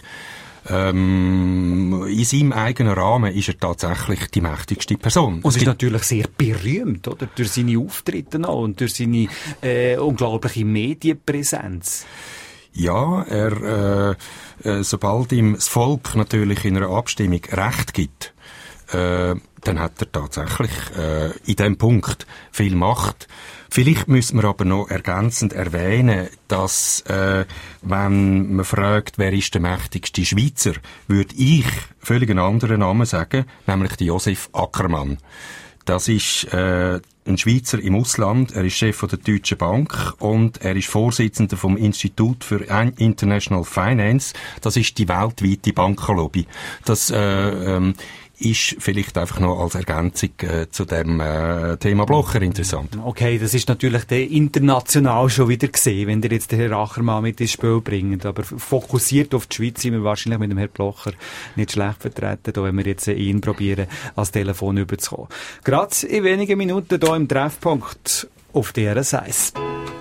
In seinem eigenen Rahmen ist er tatsächlich die mächtigste Person. Und ist natürlich sehr berühmt, oder? Durch seine Auftritte auch und durch seine unglaubliche Medienpräsenz. Ja, sobald ihm das Volk natürlich in einer Abstimmung Recht gibt, dann hat er tatsächlich in diesem Punkt viel Macht. Vielleicht müssen wir aber noch ergänzend erwähnen, dass, wenn man fragt, wer ist der mächtigste Schweizer, würde ich völlig einen anderen Namen sagen, nämlich Josef Ackermann. Das ist ein Schweizer im Ausland, er ist Chef von der Deutschen Bank und er ist Vorsitzender vom Institut für International Finance. Das ist die weltweite Bankenlobby. Das ist vielleicht einfach noch als Ergänzung zu dem Thema Blocher interessant. Okay, das ist natürlich international schon wieder gesehen, wenn ihr jetzt den Herrn Ackermann mit ins Spiel bringt. Aber fokussiert auf die Schweiz sind wir wahrscheinlich mit dem Herrn Blocher nicht schlecht vertreten, da wenn wir jetzt ihn probieren, ans Telefon überzukommen. Gerade in wenigen Minuten hier im Treffpunkt auf DRS 1.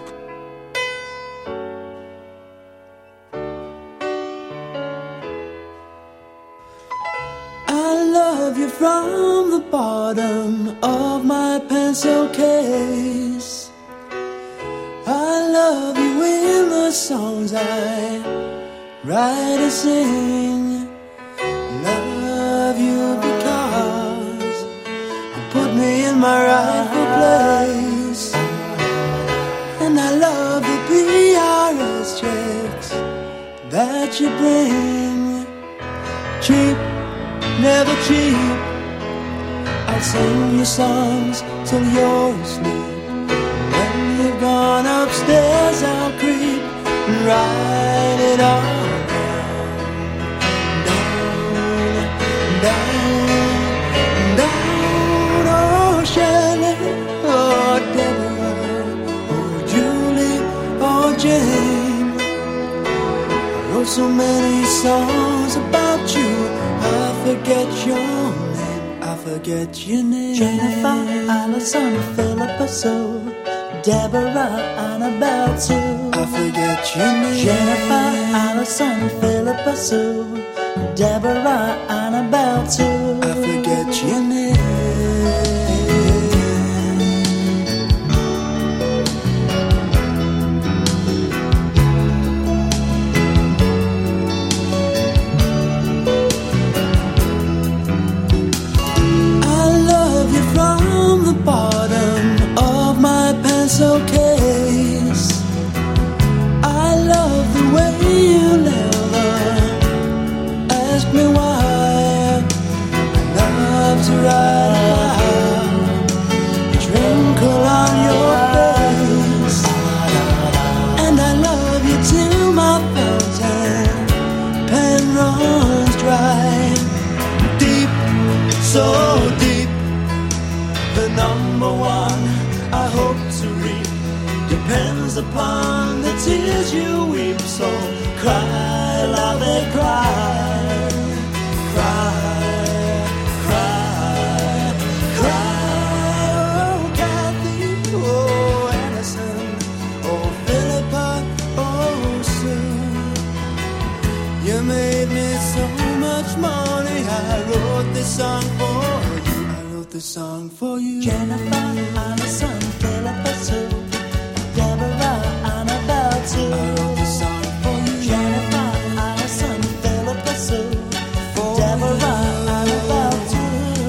From the bottom of my pencil case, I love you in the songs I write and sing. Love you because you put me in my rightful place. And I love the PRS checks that you bring. Cheap, never cheap. I'll sing you songs till you're asleep. When you've gone upstairs, I'll creep and write it all down, down, down. Oh, Shelley, oh, Deborah, oh, Julie, oh, Jane. I wrote so many songs about you, I forget your name. Forget your name. Jennifer, Allison, Philippa Sue, Deborah, Annabelle Sue. I forget your name. Jennifer, Allison, Philippa Sue, Deborah, Annabelle Sue. I forget your name. From the bottom of my pencil case, the number one I hope to reap depends upon the tears you weep. So cry, love it, cry, cry, cry, cry. Oh, Kathy, oh, Anderson, oh, Philippa, oh, Sue. You made me so much money. I wrote this song for you. I wrote this song for you. Jennifer, Allison, Philippa, Sue. Deborah, Annabelle, too. I wrote this song for you. Jennifer, Allison, Philippa, Sue. Deborah, Annabelle, too.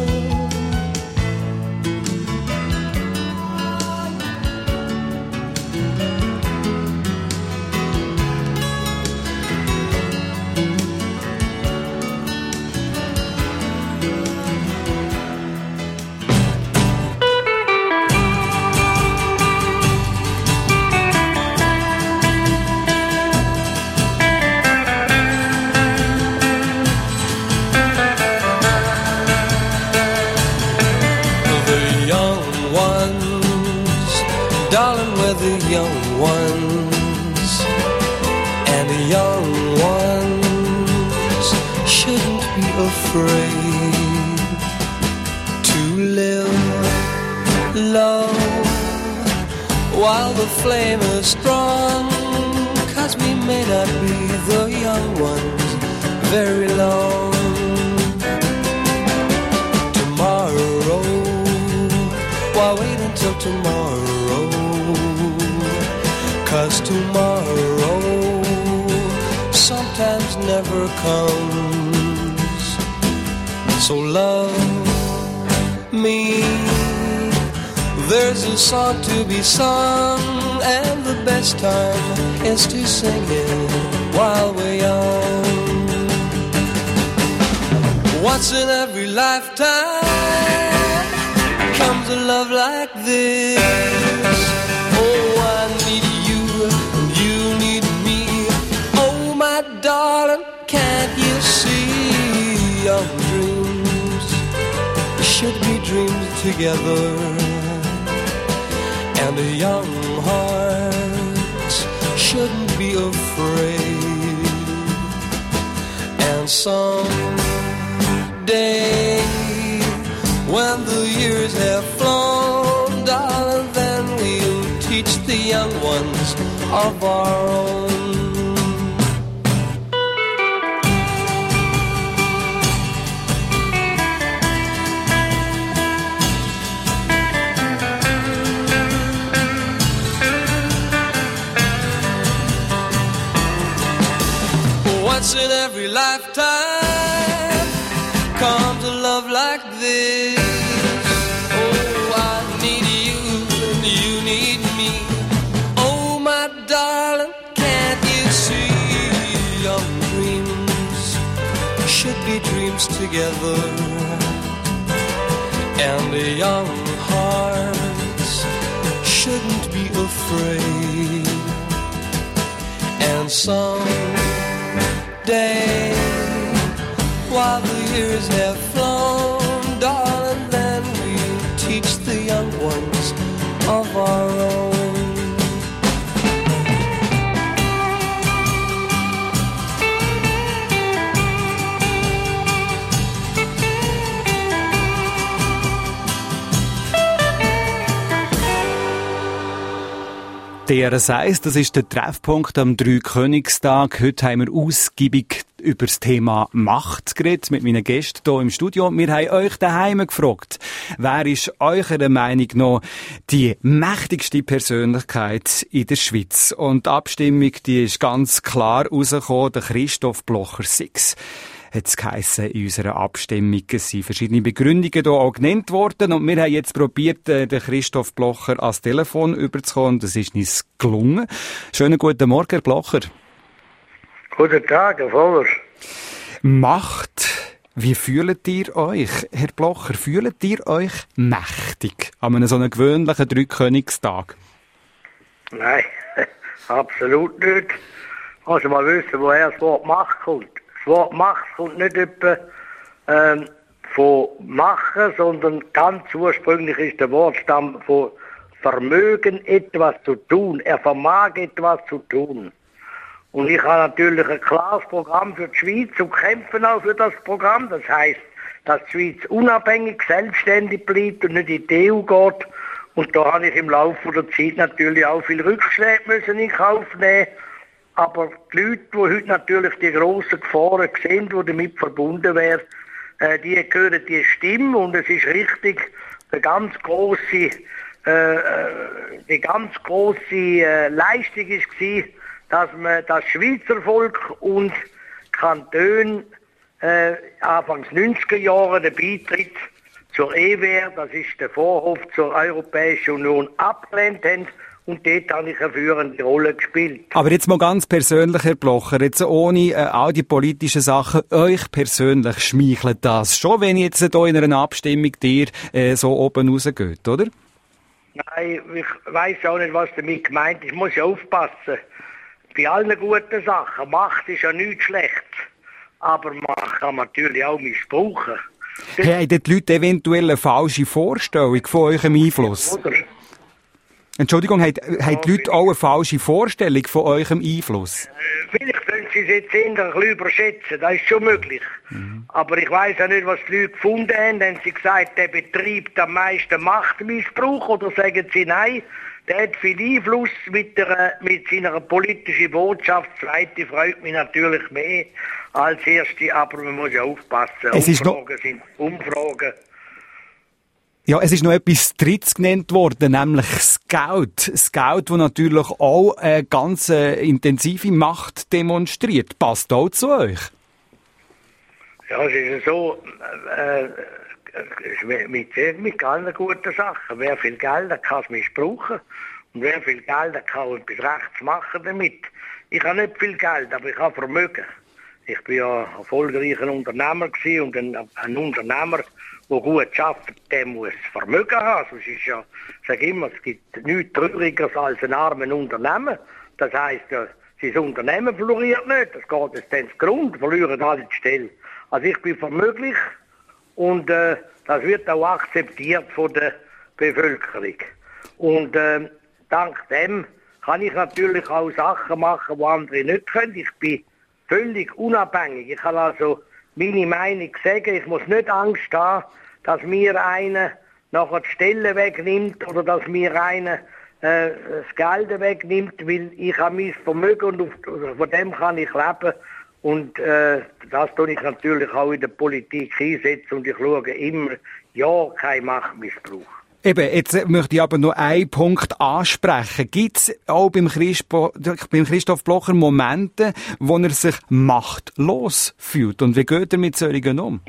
Darling, we're the young ones, and the young ones shouldn't be afraid to live low while the flame is strong, 'cause we may not be the young ones very long. Tomorrow, why wait until tomorrow? 'Cause tomorrow sometimes never comes. So love me, there's a song to be sung, and the best time is to sing it while we're young. Once in every lifetime comes a love like this. Oh, I need you and you need me. Oh, my darling, can't you see? Young dreams should be dreamed together, and the young hearts shouldn't be afraid. And someday, when the years have flown, darling, then we'll teach the young ones of our own. Once in every lifetime comes a love like this. Oh, I need you and you need me. Oh, my darling, can't you see? Young dreams should be dreams together, and the young hearts shouldn't be afraid. And someday, while the years have flown, darling, then we'll teach the young ones of our own. DRS1, das ist der Treffpunkt am Dreikönigstag. Heute haben wir ausgiebig über das Thema Macht geredet mit meinen Gästen hier im Studio. Wir haben euch daheim gefragt, wer ist eurer Meinung nach die mächtigste Persönlichkeit in der Schweiz? Und die Abstimmung, die ist ganz klar rausgekommen, der Christoph Blocher 6. Hat es geheissen in unserer Abstimmung. Es sind verschiedene Begründungen hier auch genannt worden. Und wir haben jetzt probiert, den Christoph Blocher ans Telefon überzukommen. Das ist uns gelungen. Schönen guten Morgen, Herr Blocher. Guten Tag, Herr Voller. Macht. Wie fühlt ihr euch, Herr Blocher? Fühlt ihr euch mächtig an einem so einem gewöhnlichen Dreikönigstag? Nein, absolut nicht. Muss mal wissen, woher das Wort Macht kommt. Das Wort Macht kommt nicht etwa von von machen, sondern ganz ursprünglich ist der Wortstamm von Vermögen, etwas zu tun. Er vermag etwas zu tun. Und ich habe natürlich ein klares Programm für die Schweiz und kämpfe auch für das Programm. Das heisst, dass die Schweiz unabhängig, selbstständig bleibt und nicht in die EU geht. Und da habe ich im Laufe der Zeit natürlich auch viel Rückschläge müssen in Kauf nehmen. Aber die Leute, die heute natürlich die grossen Gefahren sehen, die damit verbunden wären, die hören die Stimme. Und es ist richtig, die ganz grosse Leistung war, dass man das Schweizer Volk und Kantone Anfangs 90er Jahre den Beitritt zur EWR, das ist der Vorhof zur Europäischen Union, abgelehnt haben. Und dort habe ich eine führende Rolle gespielt. Aber jetzt mal ganz persönlich, Herr Blocher, jetzt ohne all die politischen Sachen, euch persönlich schmeichelt das schon, wenn jetzt hier in einer Abstimmung dir so oben rausgeht, oder? Nein, ich weiss auch nicht, was damit gemeint ist. Ich muss ja aufpassen. Bei allen guten Sachen. Macht ist ja nichts Schlechtes. Aber Macht kann man natürlich auch missbrauchen. Haben die Leute eventuell eine falsche Vorstellung von eurem Einfluss? Oder? Entschuldigung, haben die Leute auch eine falsche Vorstellung von eurem Einfluss? Vielleicht können sie es jetzt eher ein bisschen überschätzen, das ist schon möglich. Aber ich weiss auch nicht, was die Leute gefunden haben. Haben sie gesagt, der betreibt am meisten Machtmissbrauch, oder sagen sie nein, der hat viel Einfluss mit seiner politischen Botschaft. Das Zweite freut mich natürlich mehr als Erste, aber man muss ja aufpassen. Umfragen sind Umfragen. Ja, es ist noch etwas Drittes genannt worden, nämlich Scout. Scout, das natürlich auch eine ganz intensive Macht demonstriert. Passt auch zu euch? Ja, es ist so, mit allen guten Sachen. Wer viel Geld hat, kann es missbrauchen. Und wer viel Geld hat, kann etwas Rechts machen damit. Ich habe nicht viel Geld, aber ich habe Vermögen. Ich bin ja erfolgreicher Unternehmer gewesen und ein Unternehmer, der gut arbeitet, der muss Vermögen haben. Sonst ist ja, ich sage immer, es gibt nichts Traurigeres als ein armer Unternehmer. Das heisst, sein Unternehmen floriert nicht. Das geht jetzt dann zugrunde, verlieren alle die Stelle. Also ich bin vermöglich und das wird auch akzeptiert von der Bevölkerung. Und dank dem kann ich natürlich auch Sachen machen, die andere nicht können. Ich bin völlig unabhängig. Ich kann also meine Meinung sagen. Ich muss nicht Angst haben, dass mir einer nachher die Stelle wegnimmt oder dass mir einer das Geld wegnimmt, weil ich habe mein Vermögen und von dem kann ich leben. Und das tue ich natürlich auch in der Politik einsetzen und ich schaue immer, ja, kein Machtmissbrauch. Eben, jetzt möchte ich aber noch einen Punkt ansprechen. Gibt es auch beim Christoph Blocher Momente, wo er sich machtlos fühlt? Und wie geht er mit solchen um?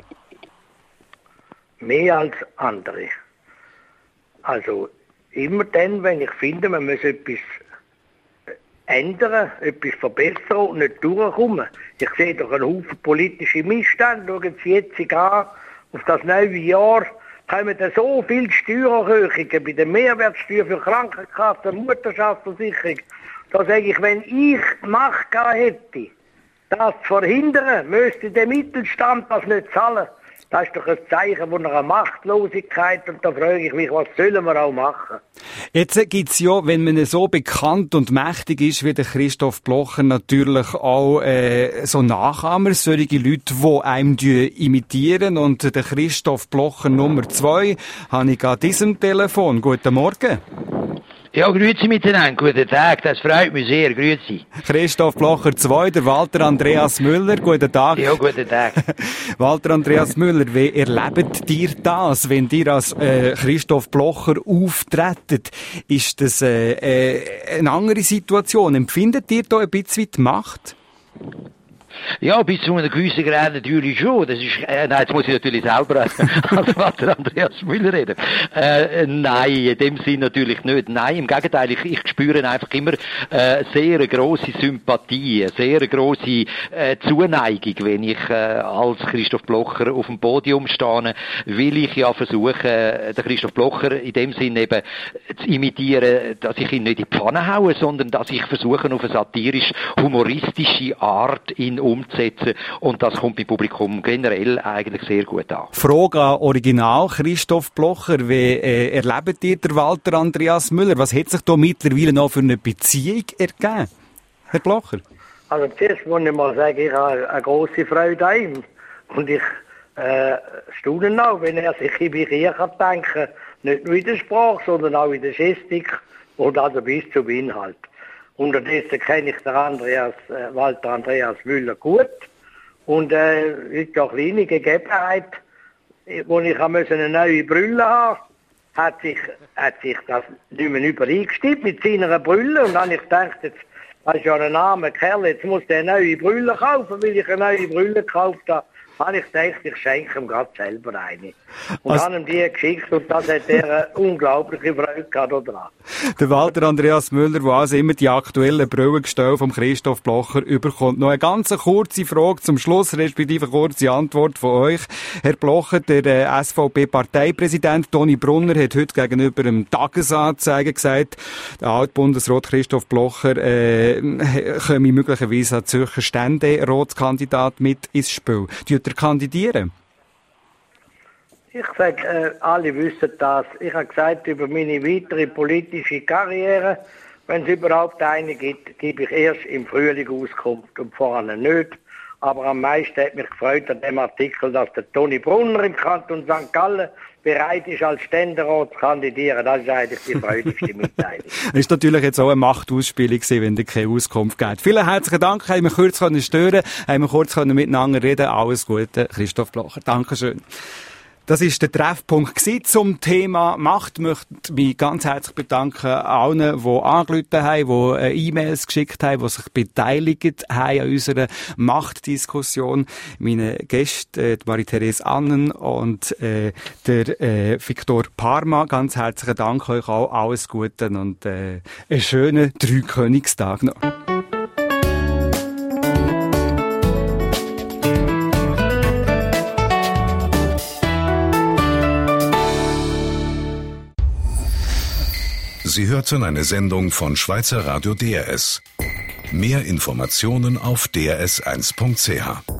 Mehr als andere. Also immer dann, wenn ich finde, man muss etwas ändern, etwas verbessern und nicht durchkommen. Ich sehe doch einen Haufen politische Missstände. Schauen Sie jetzt an, auf das neue Jahr kommen da so viele Steuererhöhungen bei der Mehrwertsteuer für Krankenkasse, Mutterschaftsversicherung. Da sage ich, wenn ich Macht gehabt hätte, das zu verhindern, müsste der Mittelstand das nicht zahlen. Das ist doch ein Zeichen von einer Machtlosigkeit und da frage ich mich, was sollen wir auch machen? Jetzt gibt's ja, wenn man so bekannt und mächtig ist wie der Christoph Blocher, natürlich auch so Nachahmer, solche Leute, die einem imitieren. Und der Christoph Blocher Nummer 2 habe ich an diesem Telefon. Guten Morgen. Ja, grüezi miteinander, guten Tag, das freut mich sehr, grüezi. Christoph Blocher 2, der Walter Andreas Müller, guten Tag. Ja, guten Tag. Walter Andreas Müller, wie erlebt ihr das, wenn ihr als Christoph Blocher auftretet? Ist das eine andere Situation? Empfindet ihr da ein bisschen die Macht? Ja, bis zu einem gewissen Grad natürlich schon. Das ist, nein, jetzt muss ich natürlich selber als Walter Andreas Müller reden. Nein, in dem Sinn natürlich nicht. Nein, im Gegenteil, ich spüre einfach immer sehr grosse Sympathie, sehr grosse Zuneigung, wenn ich als Christoph Blocher auf dem Podium stehe, will ich ja versuchen, den Christoph Blocher in dem Sinn eben zu imitieren, dass ich ihn nicht in die Pfanne haue, sondern dass ich versuche, auf eine satirisch-humoristische Art ihn umzusetzen. Und das kommt beim Publikum generell eigentlich sehr gut an. Frage an Original Christoph Blocher. Wie erlebt ihr den Walter Andreas Müller? Was hat sich da mittlerweile noch für eine Beziehung ergeben? Herr Blocher? Also zuerst muss ich mal sagen, ich habe eine grosse Freude an ihm. Und ich staune auch, wenn er sich in mich kann denken, nicht nur in der Sprache, sondern auch in der Gestik und also bis zum Inhalt. Unterdessen kenne ich den Walter Andreas Müller gut. Und mit der kleinen Gegebenheit, wo ich eine neue Brille haben musste, hat sich das nicht mehr übereingestimmt mit seiner Brille. Und dann habe ich gedacht, jetzt, das ist ja ein armer Kerl, jetzt muss der eine neue Brille kaufen, weil ich eine neue Brille gekauft habe. Habe ich gedacht, ich schenke ihm gerade selber eine. Und habe ihm die geschickt und das hat er eine unglaubliche Freude gehabt daran. Der Walter Andreas Müller, der also immer die aktuellen Brillengestelle vom Christoph Blocher überkommt. Noch eine ganz kurze Frage zum Schluss, respektive eine kurze Antwort von euch. Herr Blocher, der SVP-Parteipräsident Toni Brunner hat heute gegenüber einem Tagesanzeiger gesagt, der Altbundesrat Christoph Blocher komme möglicherweise als Zürcher Ständeratskandidat mit ins Spiel. Kandidieren? Ich sage, alle wissen das. Ich habe gesagt, über meine weitere politische Karriere, wenn es überhaupt eine gibt, gebe ich erst im Frühling Auskunft und vorher nicht. Aber am meisten hat mich gefreut an dem Artikel, dass der Toni Brunner im Kanton St. Gallen bereit ist, als Ständerat zu kandidieren. Das ist eigentlich die freudigste Mitteilung. Das ist natürlich jetzt auch eine Machtausspielung gewesen, wenn dir keine Auskunft gibt. Vielen herzlichen Dank, haben wir kurz stören, haben wir kurz miteinander reden. Alles Gute, Christoph Blocher. Dankeschön. Das ist der Treffpunkt zum Thema Macht. Ich möchte mich ganz herzlich bedanken allen, die angerufen haben, die E-Mails geschickt haben, die sich beteiligt haben an unserer Machtdiskussion. Meine Gäste, Marie-Therese Annen und der Viktor Parma. Ganz herzlichen Dank euch auch. Alles Gute und einen schönen Dreikönigstag noch. Sie hörten eine Sendung von Schweizer Radio DRS. Mehr Informationen auf drs1.ch.